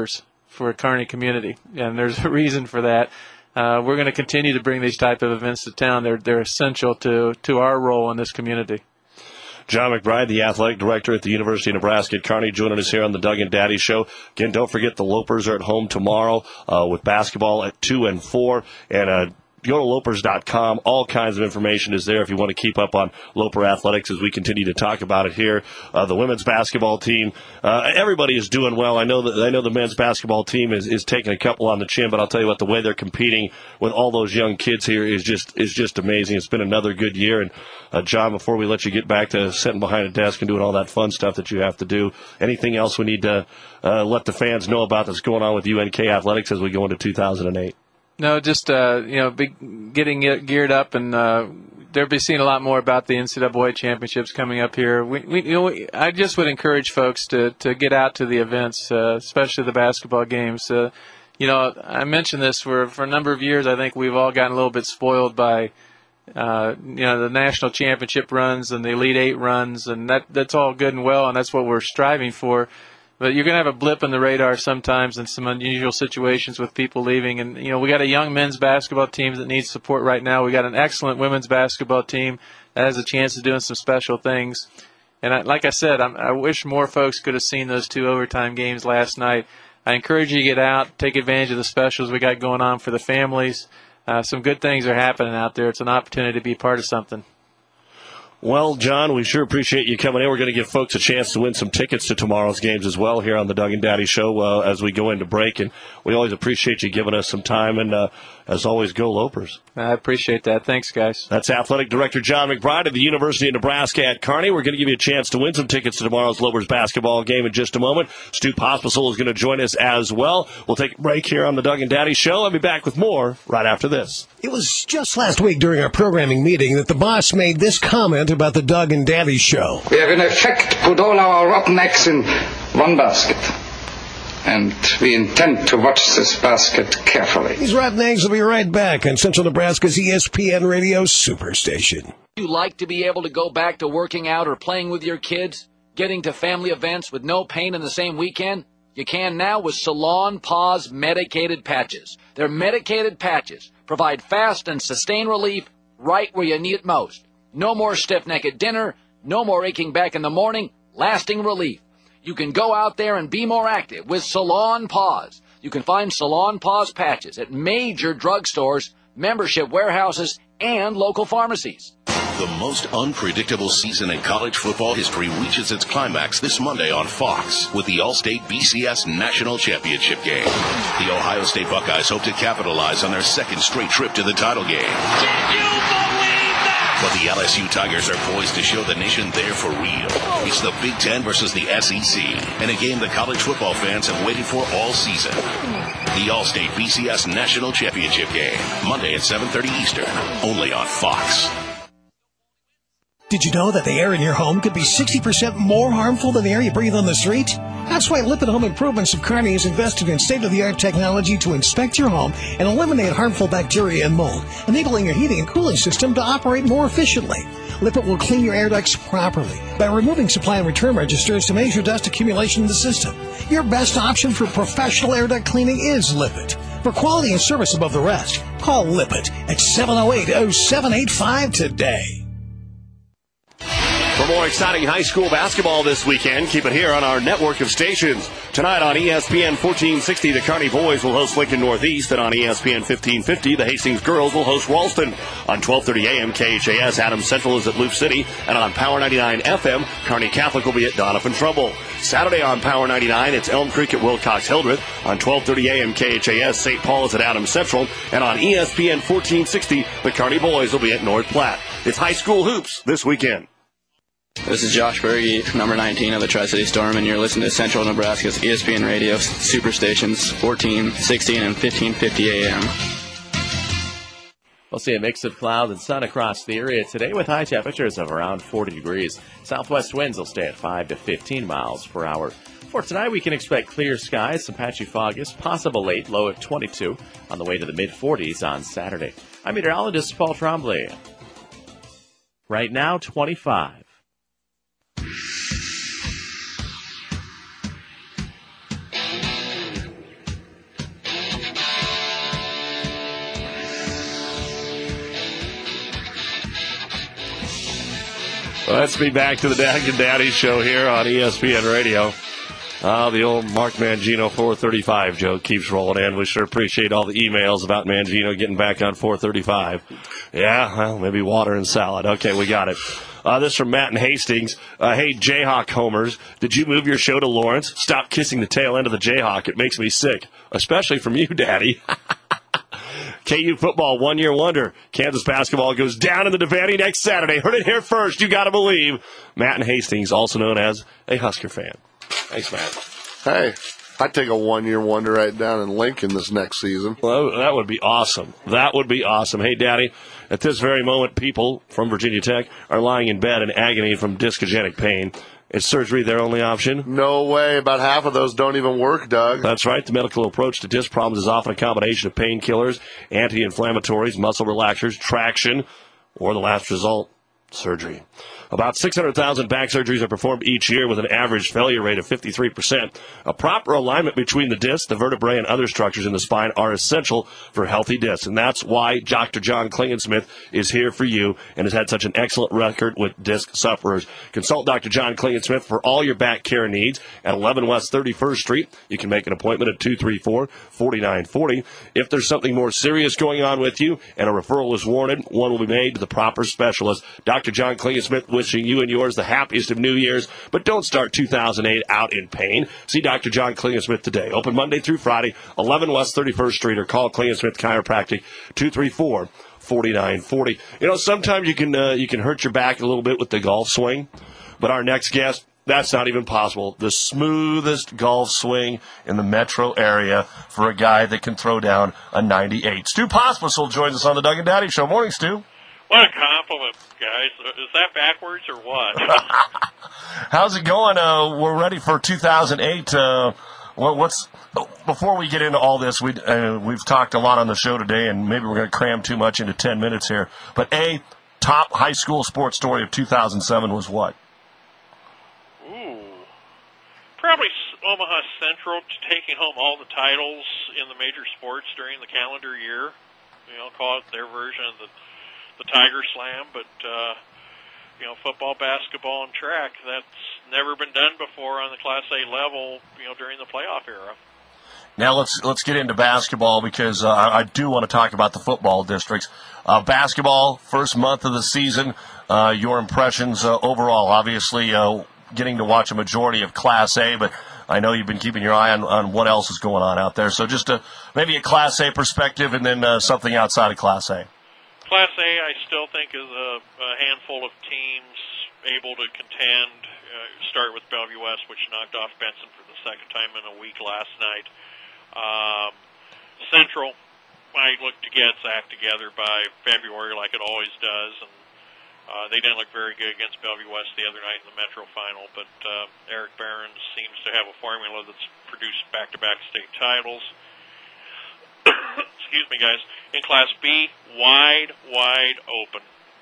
for a Kearney community, and there's a reason for that. Uh, we're going to continue to bring these type of events to town. They're they're essential to to our role in this community. John McBride, the athletic director at the University of Nebraska at Kearney, joining us here on the Doug and Daddy Show. Again, don't forget the Lopers are at home tomorrow uh, with basketball at two and four, and uh, go to lopers dot com. All kinds of information is there if you want to keep up on Loper athletics as we continue to talk about it here. Uh, the women's basketball team, uh, everybody is doing well. I know that I know the men's basketball team is, is taking a couple on the chin, but I'll tell you what, the way they're competing with all those young kids here is just is just amazing. It's been another good year. And uh, John, before we let you get back to sitting behind a desk and doing all that fun stuff that you have to do, anything else we need to uh, let the fans know about that's going on with U N K athletics as we go into two thousand eight? No, just uh, you know, big, getting it geared up, and uh, they'll be seeing a lot more about the N C double A championships coming up here. We, we, you know, we, I just would encourage folks to, to get out to the events, uh, especially the basketball games. Uh, you know, I mentioned this for for a number of years. I think we've all gotten a little bit spoiled by, uh, you know, the national championship runs and the Elite Eight runs, and that that's all good and well, and that's what we're striving for. But you're going to have a blip in the radar sometimes in some unusual situations with people leaving. And, you know, we got a young men's basketball team that needs support right now. We got an excellent women's basketball team that has a chance of doing some special things. And I, like I said, I'm, I wish more folks could have seen those two overtime games last night. I encourage you to get out, take advantage of the specials we got going on for the families. Uh, some good things are happening out there. It's an opportunity to be part of something. Well, John, we sure appreciate you coming in. We're going to give folks a chance to win some tickets to tomorrow's games as well here on the Doug and Daddy Show uh, as we go into break. And we always appreciate you giving us some time. And, uh, as always, go Lopers. I appreciate that. Thanks, guys. That's Athletic Director John McBride of the University of Nebraska at Kearney. We're going to give you a chance to win some tickets to tomorrow's Lopers basketball game in just a moment. Stu Pospisil is going to join us as well. We'll take a break here on the Doug and Daddy Show. I'll be back with more right after this. It was just last week during our programming meeting that the boss made this comment about the Doug and Daddy Show. We have in effect put all our rotten eggs in one basket. And we intend to watch this basket carefully. These rotten eggs will be right back on Central Nebraska's E S P N Radio Superstation. You like to be able to go back to working out or playing with your kids, getting to family events with no pain in the same weekend? You can now with Salon Paws medicated patches. Their medicated patches provide fast and sustained relief right where you need it most. No more stiff neck at dinner, no more aching back in the morning, lasting relief. You can go out there and be more active with Salon Paws. You can find Salon Paws patches at major drugstores, membership warehouses, and local pharmacies. The most unpredictable season in college football history reaches its climax this Monday on Fox with the All-State B C S National Championship game. The Ohio State Buckeyes hope to capitalize on their second straight trip to the title game. Can you believe that? But the L S U Tigers are poised to show the nation they're for real. It's the Big Ten versus the S E C, and a game the college football fans have waited for all season. The All-State B C S National Championship game, Monday at seven thirty Eastern, only on Fox. Did you know that the air in your home could be sixty percent more harmful than the air you breathe on the street? That's why Lippitt Home Improvements of Kearney has invested in state-of-the-art technology to inspect your home and eliminate harmful bacteria and mold, enabling your heating and cooling system to operate more efficiently. Lippitt will clean your air ducts properly by removing supply and return registers to measure dust accumulation in the system. Your best option for professional air duct cleaning is Lippitt. For quality and service above the rest, call Lippitt at seven oh eight, oh seven eight five today. For more exciting high school basketball this weekend, keep it here on our network of stations. Tonight on E S P N fourteen sixty, the Kearney boys will host Lincoln Northeast, and on E S P N fifteen fifty, the Hastings girls will host Ralston. On twelve thirty a.m., K H A S, Adams Central is at Loop City, and on Power ninety-nine F M, Kearney Catholic will be at Donovan Trumbull. Saturday on Power ninety-nine, it's Elm Creek at Wilcox Hildreth. On twelve thirty a.m., K H A S, Saint Paul is at Adams Central, and on E S P N fourteen sixty, the Kearney boys will be at North Platte. It's high school hoops this weekend. This is Josh Berge, number nineteen of the Tri-City Storm, and you're listening to Central Nebraska's E S P N Radio Superstations fourteen sixty and fifteen fifty a.m. We'll see a mix of cloud and sun across the area today with high temperatures of around forty degrees. Southwest winds will stay at five to fifteen miles per hour. For tonight, we can expect clear skies, some patchy fogginess, possible late, low of twenty-two, on the way to the mid-forties on Saturday. I'm meteorologist Paul Trombley. Right now, twenty-five. Let's be back to the Dag and Daddy show here on E S P N Radio. Uh, the old Mark Mangino four thirty-five joke keeps rolling in. We sure appreciate all the emails about Mangino getting back on four thirty-five. Yeah, well, maybe water and salad. Okay, we got it. Uh, this from Matt and Hastings. Uh, hey, Jayhawk homers, did you move your show to Lawrence? Stop kissing the tail end of the Jayhawk. It makes me sick, especially from you, Daddy. K U football, one-year wonder. Kansas basketball goes down in the Devaney next Saturday. Heard it here first. You got to believe. Matt and Hastings, also known as a Husker fan. Thanks, Matt. Hey, I'd take a one-year wonder right down in Lincoln this next season. Well, that would be awesome. That would be awesome. Hey, Daddy, at this very moment, people from Virginia Tech are lying in bed in agony from discogenic pain. Is surgery their only option? No way. About half of those don't even work, Doug. That's right. The medical approach to disc problems is often a combination of painkillers, anti-inflammatories, muscle relaxers, traction, or the last result, surgery. About six hundred thousand back surgeries are performed each year with an average failure rate of fifty-three percent. A proper alignment between the disc, the vertebrae, and other structures in the spine are essential for healthy discs. And that's why Doctor John Klingensmith is here for you and has had such an excellent record with disc sufferers. Consult Doctor John Klingensmith for all your back care needs at eleven West thirty-first Street. You can make an appointment at two three four, four nine four zero. If there's something more serious going on with you and a referral is warranted, one will be made to the proper specialist. Doctor John Klingensmith wishing you and yours the happiest of New Year's, but don't start two thousand eight out in pain. See Doctor John Klingensmith today. Open Monday through Friday, eleven West thirty-first Street, or call Klingensmith Chiropractic, two three four, four nine four zero. You know, sometimes you can uh, you can hurt your back a little bit with the golf swing, but our next guest, that's not even possible. The smoothest golf swing in the metro area for a guy that can throw down a ninety-eight. Stu Pospisil joins us on the Doug and Daddy Show. Morning, Stu. What a compliment, guys. Is that backwards or what? How's it going? Uh, we're ready for two thousand eight. Uh, what, what's before we get into all this, we uh, we've talked a lot on the show today, and maybe we're going to cram too much into ten minutes here. But a top high school sports story of two thousand seven was what? Ooh, probably Omaha Central taking home all the titles in the major sports during the calendar year. You know, call it their version of the the Tiger Slam, but, uh, you know, football, basketball, and track, that's never been done before on the Class A level, you know, during the playoff era. Now let's let's get into basketball because uh, I do want to talk about the football districts. Uh, basketball, first month of the season, uh, your impressions uh, overall, obviously uh, getting to watch a majority of Class A, but I know you've been keeping your eye on, on what else is going on out there. So just a, maybe a Class A perspective and then uh, something outside of Class A. Class A, I still think, is a, a handful of teams able to contend. Uh, start with Bellevue West, which knocked off Benson for the second time in a week last night. Um, Central might look to get its act together by February, like it always does, and uh, they didn't look very good against Bellevue West the other night in the Metro Final. But uh, Eric Behrens seems to have a formula that's produced back-to-back state titles. Excuse me, guys. In Class B, wide, wide open.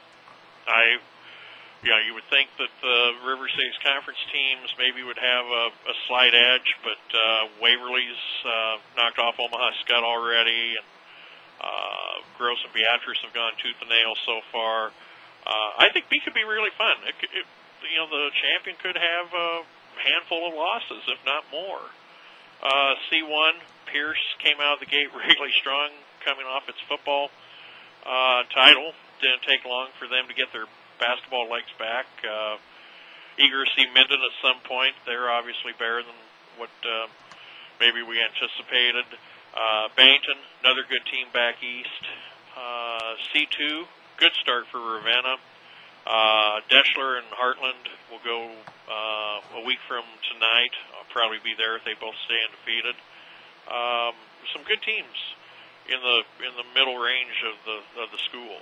I, you know, you would think that the River Cities Conference teams maybe would have a, a slight edge, but uh, Waverly's uh, knocked off Omaha Scud already, and uh, Gross and Beatrice have gone tooth and nail so far. Uh, I think B could be really fun. It, it, you know, the champion could have a handful of losses, if not more. Uh, C one, Pierce came out of the gate really strong coming off its football uh, title. Didn't take long for them to get their basketball legs back. Uh, eager to see Minden at some point. They're obviously better than what uh, maybe we anticipated. Uh, Bennington, another good team back east. Uh, C two, good start for Ravenna. Uh, Deschler and Heartland will go uh, a week from tonight. I'll probably be there if they both stay undefeated. Um, some good teams in the in the middle range of the of the schools.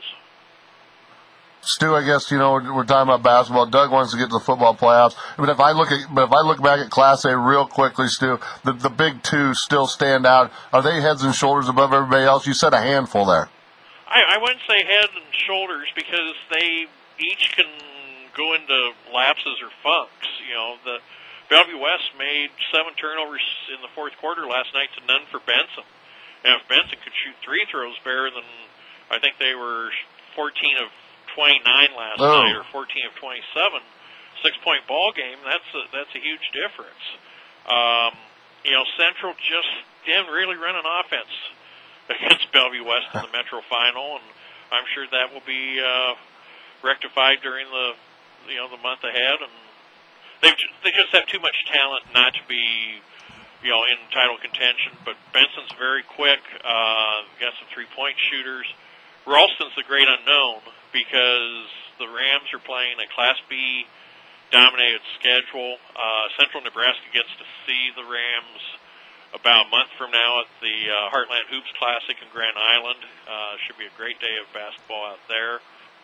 Stu, I guess you know we're, we're talking about basketball. Doug wants to get to the football playoffs. But if I look at, but if I look back at Class A real quickly, Stu, the the big two still stand out. Are they heads and shoulders above everybody else? You said a handful there. I, I wouldn't say head and shoulders because they each can go into lapses or funks. You know, the Bellevue West made seven turnovers in the fourth quarter last night to none for Benson. And if Benson could shoot three throws better than, I think they were fourteen of twenty-nine last oh. night or fourteen of twenty-seven, six-point ball game. That's a, that's a huge difference. Um, you know, Central just didn't really run an offense against Bellevue West in the Metro Final, and I'm sure that will be uh, rectified during the you know the month ahead. And they they just have too much talent not to be you know in title contention. But Benson's very quick. Uh, got some three-point shooters. Ralston's the great unknown because the Rams are playing a Class B dominated schedule. Uh, Central Nebraska gets to see the Rams about a month from now at the uh, Heartland Hoops Classic in Grand Island. Uh, should be a great day of basketball out there.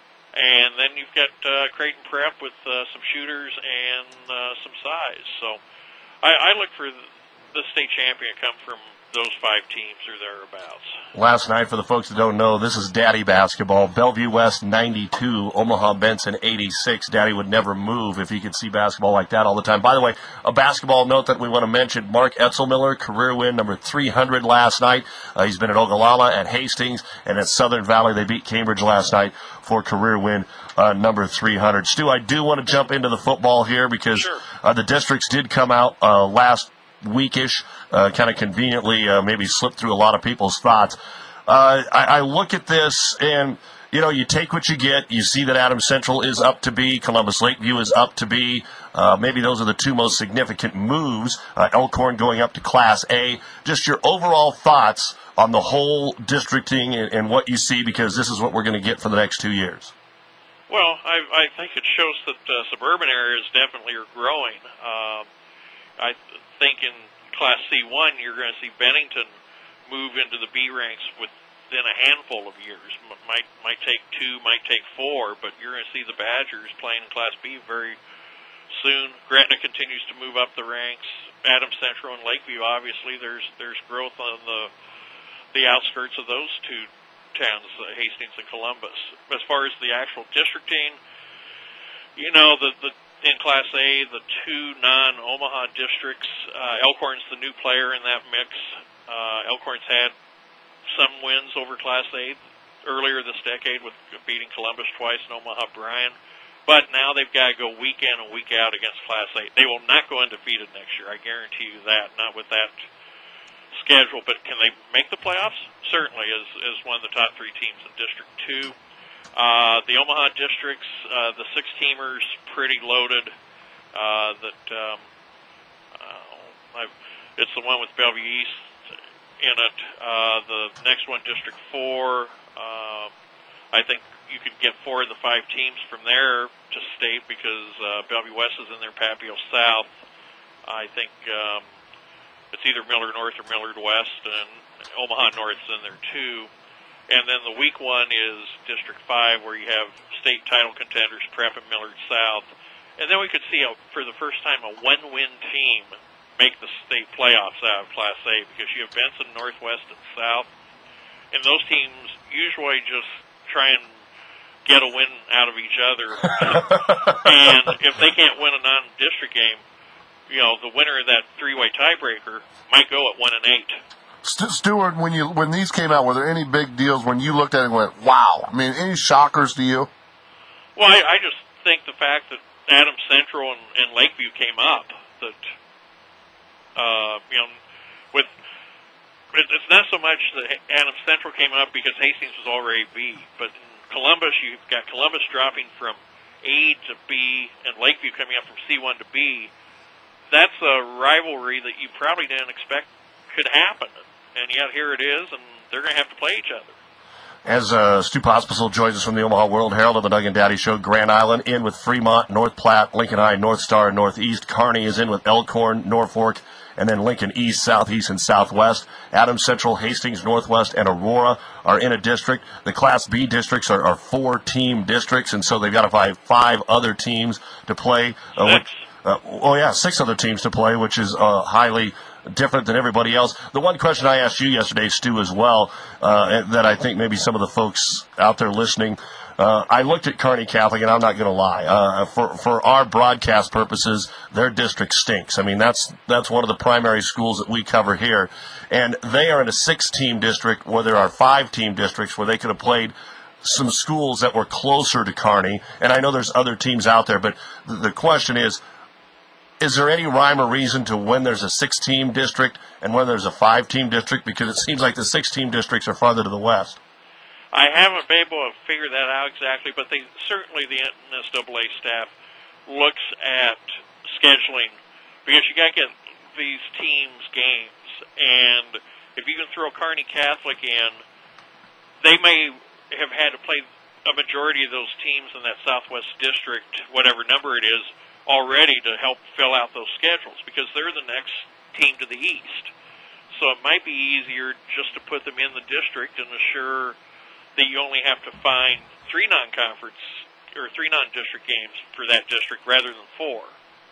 And then you've got uh, Creighton Prep with uh, some shooters and uh, some size. So I, I look for the state champion to come from those five teams or thereabouts. Last night, for the folks that don't know, this is Daddy basketball. Bellevue West ninety-two, Omaha Benson eighty-six. Daddy would never move if he could see basketball like that all the time. By the way, a basketball note that we want to mention, Mark Etzelmiller, career win number three hundred last night. Uh, he's been at Ogallala, at Hastings, and at Southern Valley. They beat Cambridge last night for career win uh, number three hundred. Stu, I do want to jump into the football here because sure. uh, the districts did come out uh, last weekish, uh, kind of conveniently, uh, maybe slipped through a lot of people's thoughts. Uh, I, I look at this and, you know, you take what you get. You see that Adams Central is up to be, Columbus Lakeview is up to be. Uh, maybe those are the two most significant moves. Uh, Elkhorn going up to Class A. Just your overall thoughts on the whole districting and, and what you see, because this is what we're going to get for the next two years. Well, I, I think it shows that uh, suburban areas definitely are growing. Um, I think in Class C one, you're going to see Bennington move into the B ranks within a handful of years. Might might take two, might take four, but you're going to see the Badgers playing in Class B very soon. Gretna continues to move up the ranks. Adams Central and Lakeview, obviously, there's there's growth on the the outskirts of those two towns, uh, Hastings and Columbus. As far as the actual districting, you know, the the in Class A, the two non-Omaha districts, uh, Elkhorn's the new player in that mix. Uh, Elkhorn's had some wins over Class A earlier this decade with beating Columbus twice and Omaha Bryan. But now they've got to go week in and week out against Class A. They will not go undefeated next year, I guarantee you that, not with that schedule. But can they make the playoffs? Certainly, as, as one of the top three teams in District two. Uh, the Omaha districts, uh, the six-teamers, pretty loaded. Uh, that um, uh, I've, it's the one with Bellevue East in it. Uh, the next one, District four, uh, I think you could get four of the five teams from there to state because uh, Bellevue West is in there, Papio South. I think um, it's either Millard North or Millard West, and Omaha North's in there too. And then the weak one is District five, where you have state title contenders, Prep and Millard South. And then we could see, a, for the first time, a one-win team make the state playoffs out of Class A, because you have Benson, Northwest, and South. And those teams usually just try and get a win out of each other. And if they can't win a non-district game, you know, the winner of that three-way tiebreaker might go at one and eight. St- Stuart, when you when these came out, were there any big deals when you looked at it and went, wow? I mean, any shockers to you? Well, I, I just think the fact that Adams Central and, and Lakeview came up, that, uh, you know, with, it, it's not so much that Adams Central came up because Hastings was already B, but in Columbus, you've got Columbus dropping from A to B and Lakeview coming up from C one to B. That's a rivalry that you probably didn't expect could happen. And yet here it is, and they're going to have to play each other. As uh, Stu Pospisil joins us from the Omaha World Herald of the Doug and Daddy Show, Grand Island in with Fremont, North Platte, Lincoln High, North Star, and Northeast. Kearney is in with Elkhorn, Norfolk, and then Lincoln East, Southeast, and Southwest. Adams Central, Hastings, Northwest, and Aurora are in a district. The Class B districts are, are four-team districts, and so they've got to find five other teams to play. Uh, which, uh, oh, yeah, six other teams to play, which is uh, highly different than everybody else. The one question I asked you yesterday, Stu, as well, uh, that I think maybe some of the folks out there listening, uh, I looked at Kearney Catholic, and I'm not going to lie. Uh, for for our broadcast purposes, their district stinks. I mean, that's that's one of the primary schools that we cover here, and they are in a six-team district where there are five-team districts where they could have played some schools that were closer to Kearney, and I know there's other teams out there, but the question is, is there any rhyme or reason to when there's a six-team district and when there's a five-team district? Because it seems like the six-team districts are farther to the west. I haven't been able to figure that out exactly, but they certainly the N S A A staff looks at scheduling, because you got to get these teams games, and if you can throw Kearney Catholic in, they may have had to play a majority of those teams in that Southwest district, whatever number it is, already to help fill out those schedules, because they're the next team to the east. So it might be easier just to put them in the district and assure that you only have to find three non-conference or three non-district games for that district rather than four.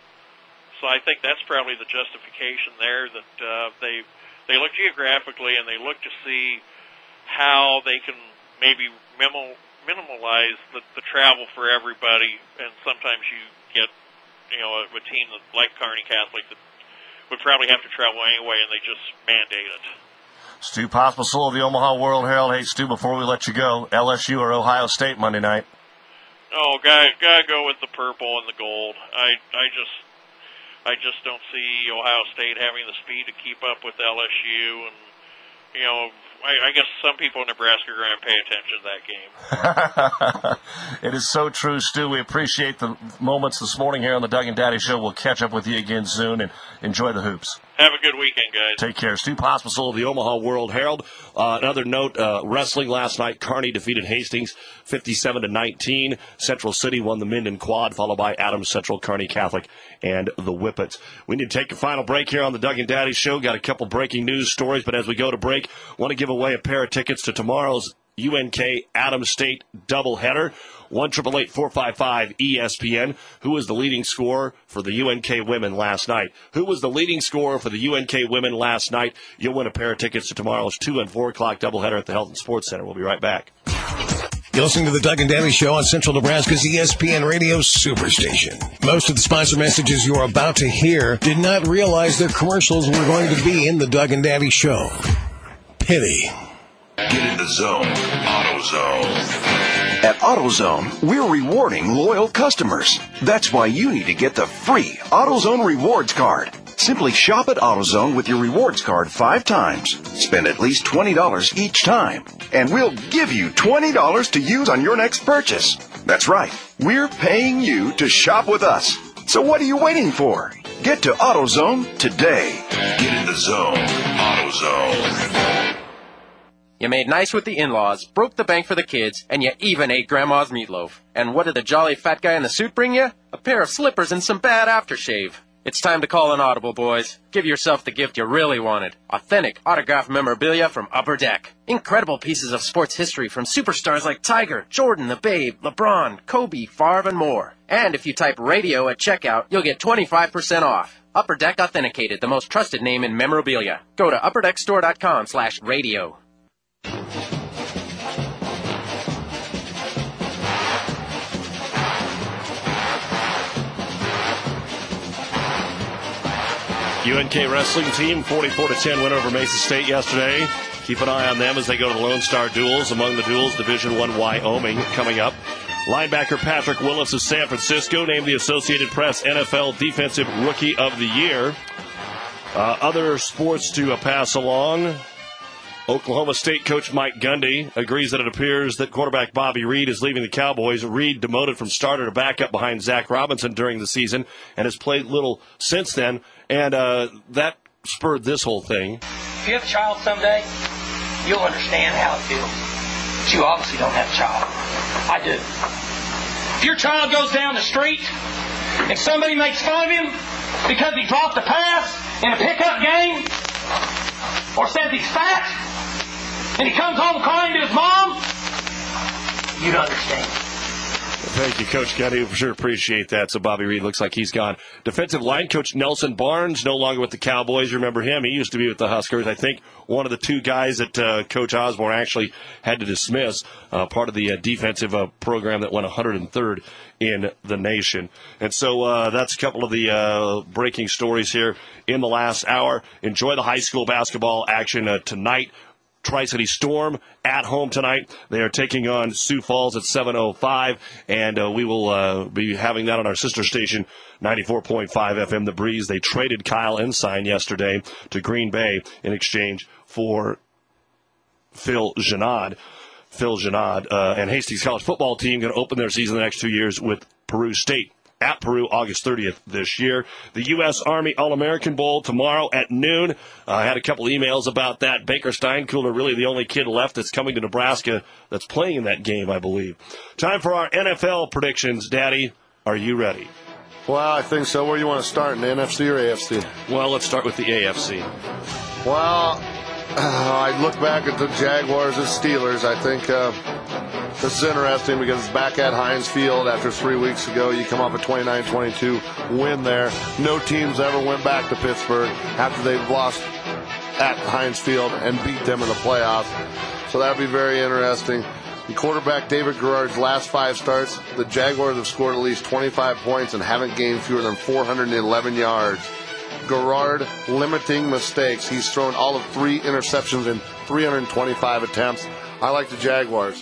So I think that's probably the justification there, that uh, they they look geographically and they look to see how they can maybe minimal, minimalize the, the travel for everybody, and sometimes you get you know, a, a team that, like Kearney Catholic, that would probably have to travel anyway, and they just mandate it. Stu Pospisil of the Omaha World Herald. Hey, Stu, before we let you go, L S U or Ohio State Monday night? Oh, gotta, gotta go with the purple and the gold. I, I just, I just don't see Ohio State having the speed to keep up with L S U, and you know, I, I guess some people in Nebraska are going to pay attention to that game. It is so true, Stu. We appreciate the moments this morning here on the Doug and Daddy Show. We'll catch up with you again soon, and enjoy the hoops. Have a good weekend, guys. Take care. Stu Pospisil of the Omaha World Herald. Uh, another note, uh, wrestling last night, Kearney defeated Hastings fifty-seven to nineteen. Central City won the Minden Quad, followed by Adams Central, Kearney Catholic, and the Whippets. We need to take a final break here on the Doug and Daddy Show. Got a couple breaking news stories, but as we go to break, want to give away a pair of tickets to tomorrow's U N K Adams State doubleheader. one eight eight eight, four five five, E S P N. Who was the leading scorer for the U N K women last night? Who was the leading scorer for the U N K women last night? You'll win a pair of tickets to tomorrow's two and four o'clock doubleheader at the Health and Sports Center. We'll be right back. You're listening to the Doug and Danny Show on Central Nebraska's E S P N Radio Superstation. Most of the sponsor messages you are about to hear did not realize their commercials were going to be in the Doug and Danny Show. Pity. Get in the zone. AutoZone. At AutoZone, we're rewarding loyal customers. That's why you need to get the free AutoZone Rewards Card. Simply shop at AutoZone with your rewards card five times. Spend at least twenty dollars each time. And we'll give you twenty dollars to use on your next purchase. That's right. We're paying you to shop with us. So what are you waiting for? Get to AutoZone today. Get in the zone. AutoZone. You made nice with the in-laws, broke the bank for the kids, and you even ate Grandma's meatloaf. And what did the jolly fat guy in the suit bring you? A pair of slippers and some bad aftershave. It's time to call an audible, boys. Give yourself the gift you really wanted. Authentic autographed memorabilia from Upper Deck. Incredible pieces of sports history from superstars like Tiger, Jordan, the Babe, LeBron, Kobe, Favre, and more. And if you type radio at checkout, you'll get twenty-five percent off. Upper Deck Authenticated, the most trusted name in memorabilia. Go to upperdeckstore.com slash radio. U N K wrestling team, forty-four to ten win over Mesa State yesterday. Keep an eye on them as they go to the Lone Star Duels. Among the duels, Division One Wyoming coming up. Linebacker Patrick Willis of San Francisco named the Associated Press N F L Defensive Rookie of the Year. Uh, other sports to uh, pass along. Oklahoma State coach Mike Gundy agrees that it appears that quarterback Bobby Reed is leaving the Cowboys. Reed demoted from starter to backup behind Zach Robinson during the season and has played little since then. And uh, that spurred this whole thing. If you have a child someday, you'll understand how it feels. But you obviously don't have a child. I do. If your child goes down the street and somebody makes fun of him because he dropped a pass in a pickup game or says he's fat, and he comes home crying to his mom, you'd understand. Thank you, Coach Gundy. We sure appreciate that. So Bobby Reed looks like he's gone. Defensive line coach Nelson Barnes, no longer with the Cowboys. You remember him? He used to be with the Huskers. I think one of the two guys that uh, Coach Osborne actually had to dismiss, uh, part of the uh, defensive uh, program that went one hundred third in the nation. And so uh, that's a couple of the uh, breaking stories here in the last hour. Enjoy the high school basketball action uh, tonight. Tri-City Storm at home tonight. They are taking on Sioux Falls at seven oh five, and uh, we will uh, be having that on our sister station, ninety-four point five F M The Breeze. They traded Kyle Ensign yesterday to Green Bay in exchange for Phil Janad. Phil Janad uh, and Hastings College football team going to open their season the next two years with Peru State at Peru, August thirtieth this year. The U S Army All-American Bowl tomorrow at noon. Uh, I had a couple emails about that. Baker Steinkuhler, really the only kid left that's coming to Nebraska that's playing in that game, I believe. Time for our N F L predictions. Daddy, are you ready? Well, I think so. Where do you want to start, in the N F C or A F C? Well, let's start with the A F C. Well, uh, I look back at the Jaguars and Steelers. I think uh, this is interesting because it's back at Heinz Field after three weeks ago. You come off a twenty-nine twenty-two win there. No teams ever went back to Pittsburgh after they've lost at Heinz Field and beat them in the playoffs. So that would be very interesting. The quarterback David Garrard's last five starts, the Jaguars have scored at least twenty-five points and haven't gained fewer than four hundred eleven yards. Garrard limiting mistakes. He's thrown all of three interceptions in three hundred twenty-five attempts. I like the Jaguars.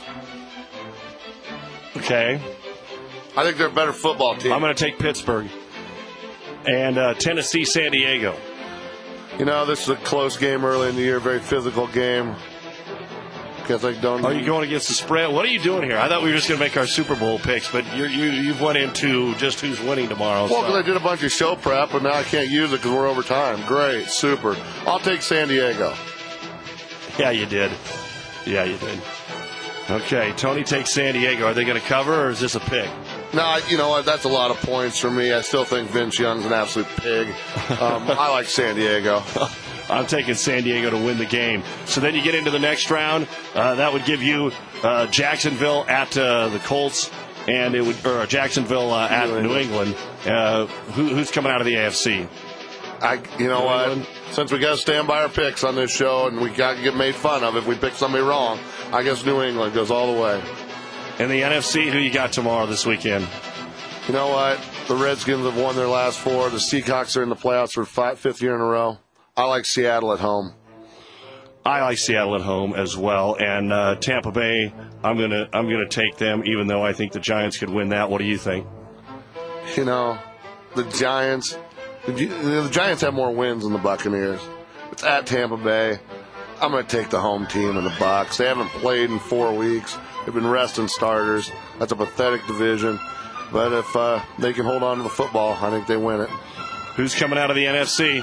Okay. I think they're a better football team. I'm going to take Pittsburgh. And uh, Tennessee, San Diego. You know, this is a close game early in the year, very physical game. Because I don't. Are you going against the spread? What are you doing here? I thought we were just going to make our Super Bowl picks, but you're, you you've went into just who's winning tomorrow. Well, because so. I did a bunch of show prep, but now I can't use it because we're over time. Great, super. I'll take San Diego. Yeah, you did. Yeah, you did. Okay, Tony takes San Diego. Are they going to cover, or is this a pick? No, you know what? That's a lot of points for me. I still think Vince Young's an absolute pig. Um, I like San Diego. I'm taking San Diego to win the game. So then you get into the next round. Uh, that would give you uh, Jacksonville at uh, the Colts, and it would or Jacksonville uh, at New England. New England. Uh, who, who's coming out of the A F C? I, you know what? Since we got to stand by our picks on this show, and we got to get made fun of if we pick somebody wrong, I guess New England goes all the way. And the N F C, who you got tomorrow this weekend? You know what? The Redskins have won their last four. The Seahawks are in the playoffs for five, fifth year in a row. I like Seattle at home. I like Seattle at home as well, and uh, Tampa Bay. I'm gonna I'm gonna take them, even though I think the Giants could win that. What do you think? You know, the Giants. The, the Giants have more wins than the Buccaneers. It's at Tampa Bay. I'm gonna take the home team and the Bucs. They haven't played in four weeks. They've been resting starters. That's a pathetic division. But if uh, they can hold on to the football, I think they win it. Who's coming out of the N F C?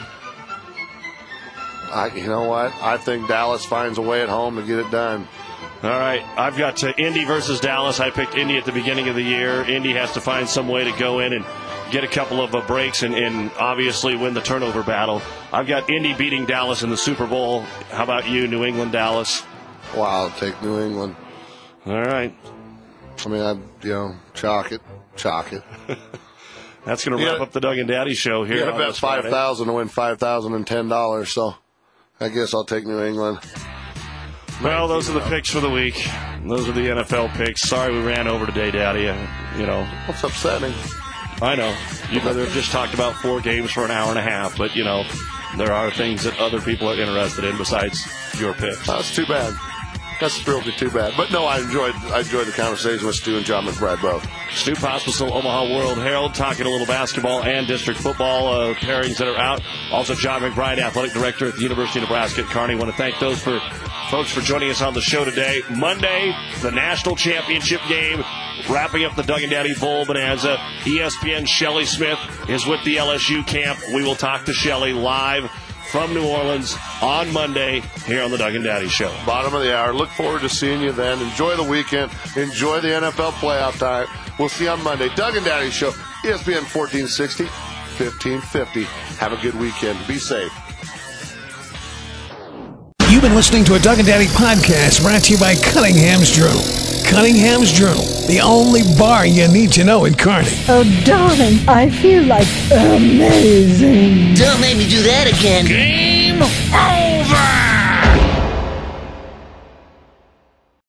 I, you know what? I think Dallas finds a way at home to get it done. All right. I've got uh, Indy versus Dallas. I picked Indy at the beginning of the year. Indy has to find some way to go in and get a couple of uh, breaks and, and obviously win the turnover battle. I've got Indy beating Dallas in the Super Bowl. How about you, New England, Dallas? Wow, I'll take New England. All right. I mean, I, you know, chalk it. Chalk it. That's going to wrap gotta, up the Doug and Daddy show here. You got to bet five thousand dollars to win five thousand ten dollars, so I guess I'll take New England. Well, those are the picks for the week. Those are the N F L picks. Sorry we ran over today, Daddy. Uh, you know. What's upsetting? I know. You know, they've just talked about four games for an hour and a half, but, you know, there are things that other people are interested in besides your picks. That's too bad. That's really too bad. But, no, I enjoyed I enjoyed the conversation with Stu and John McBride both. Stu Pospisil, Omaha World Herald, talking a little basketball and district football uh, pairings that are out. Also, John McBride, athletic director at the University of Nebraska at Kearney. I want to thank those for folks for joining us on the show today. Monday, the national championship game, wrapping up the Doug and Daddy Bowl Bonanza. E S P N Shelley Smith is with the L S U camp. We will talk to Shelley live from New Orleans on Monday here on the Doug and Daddy Show. Bottom of the hour. Look forward to seeing you then. Enjoy the weekend. Enjoy the N F L playoff time. We'll see you on Monday. Doug and Daddy Show, E S P N fourteen sixty, fifteen fifty. Have a good weekend. Be safe. You've been listening to a Doug and Daddy podcast brought to you by Cunningham's Journal. Cunningham's Journal, the only bar you need to know in Kearney. Oh, darling, I feel like amazing. Don't make me do that again.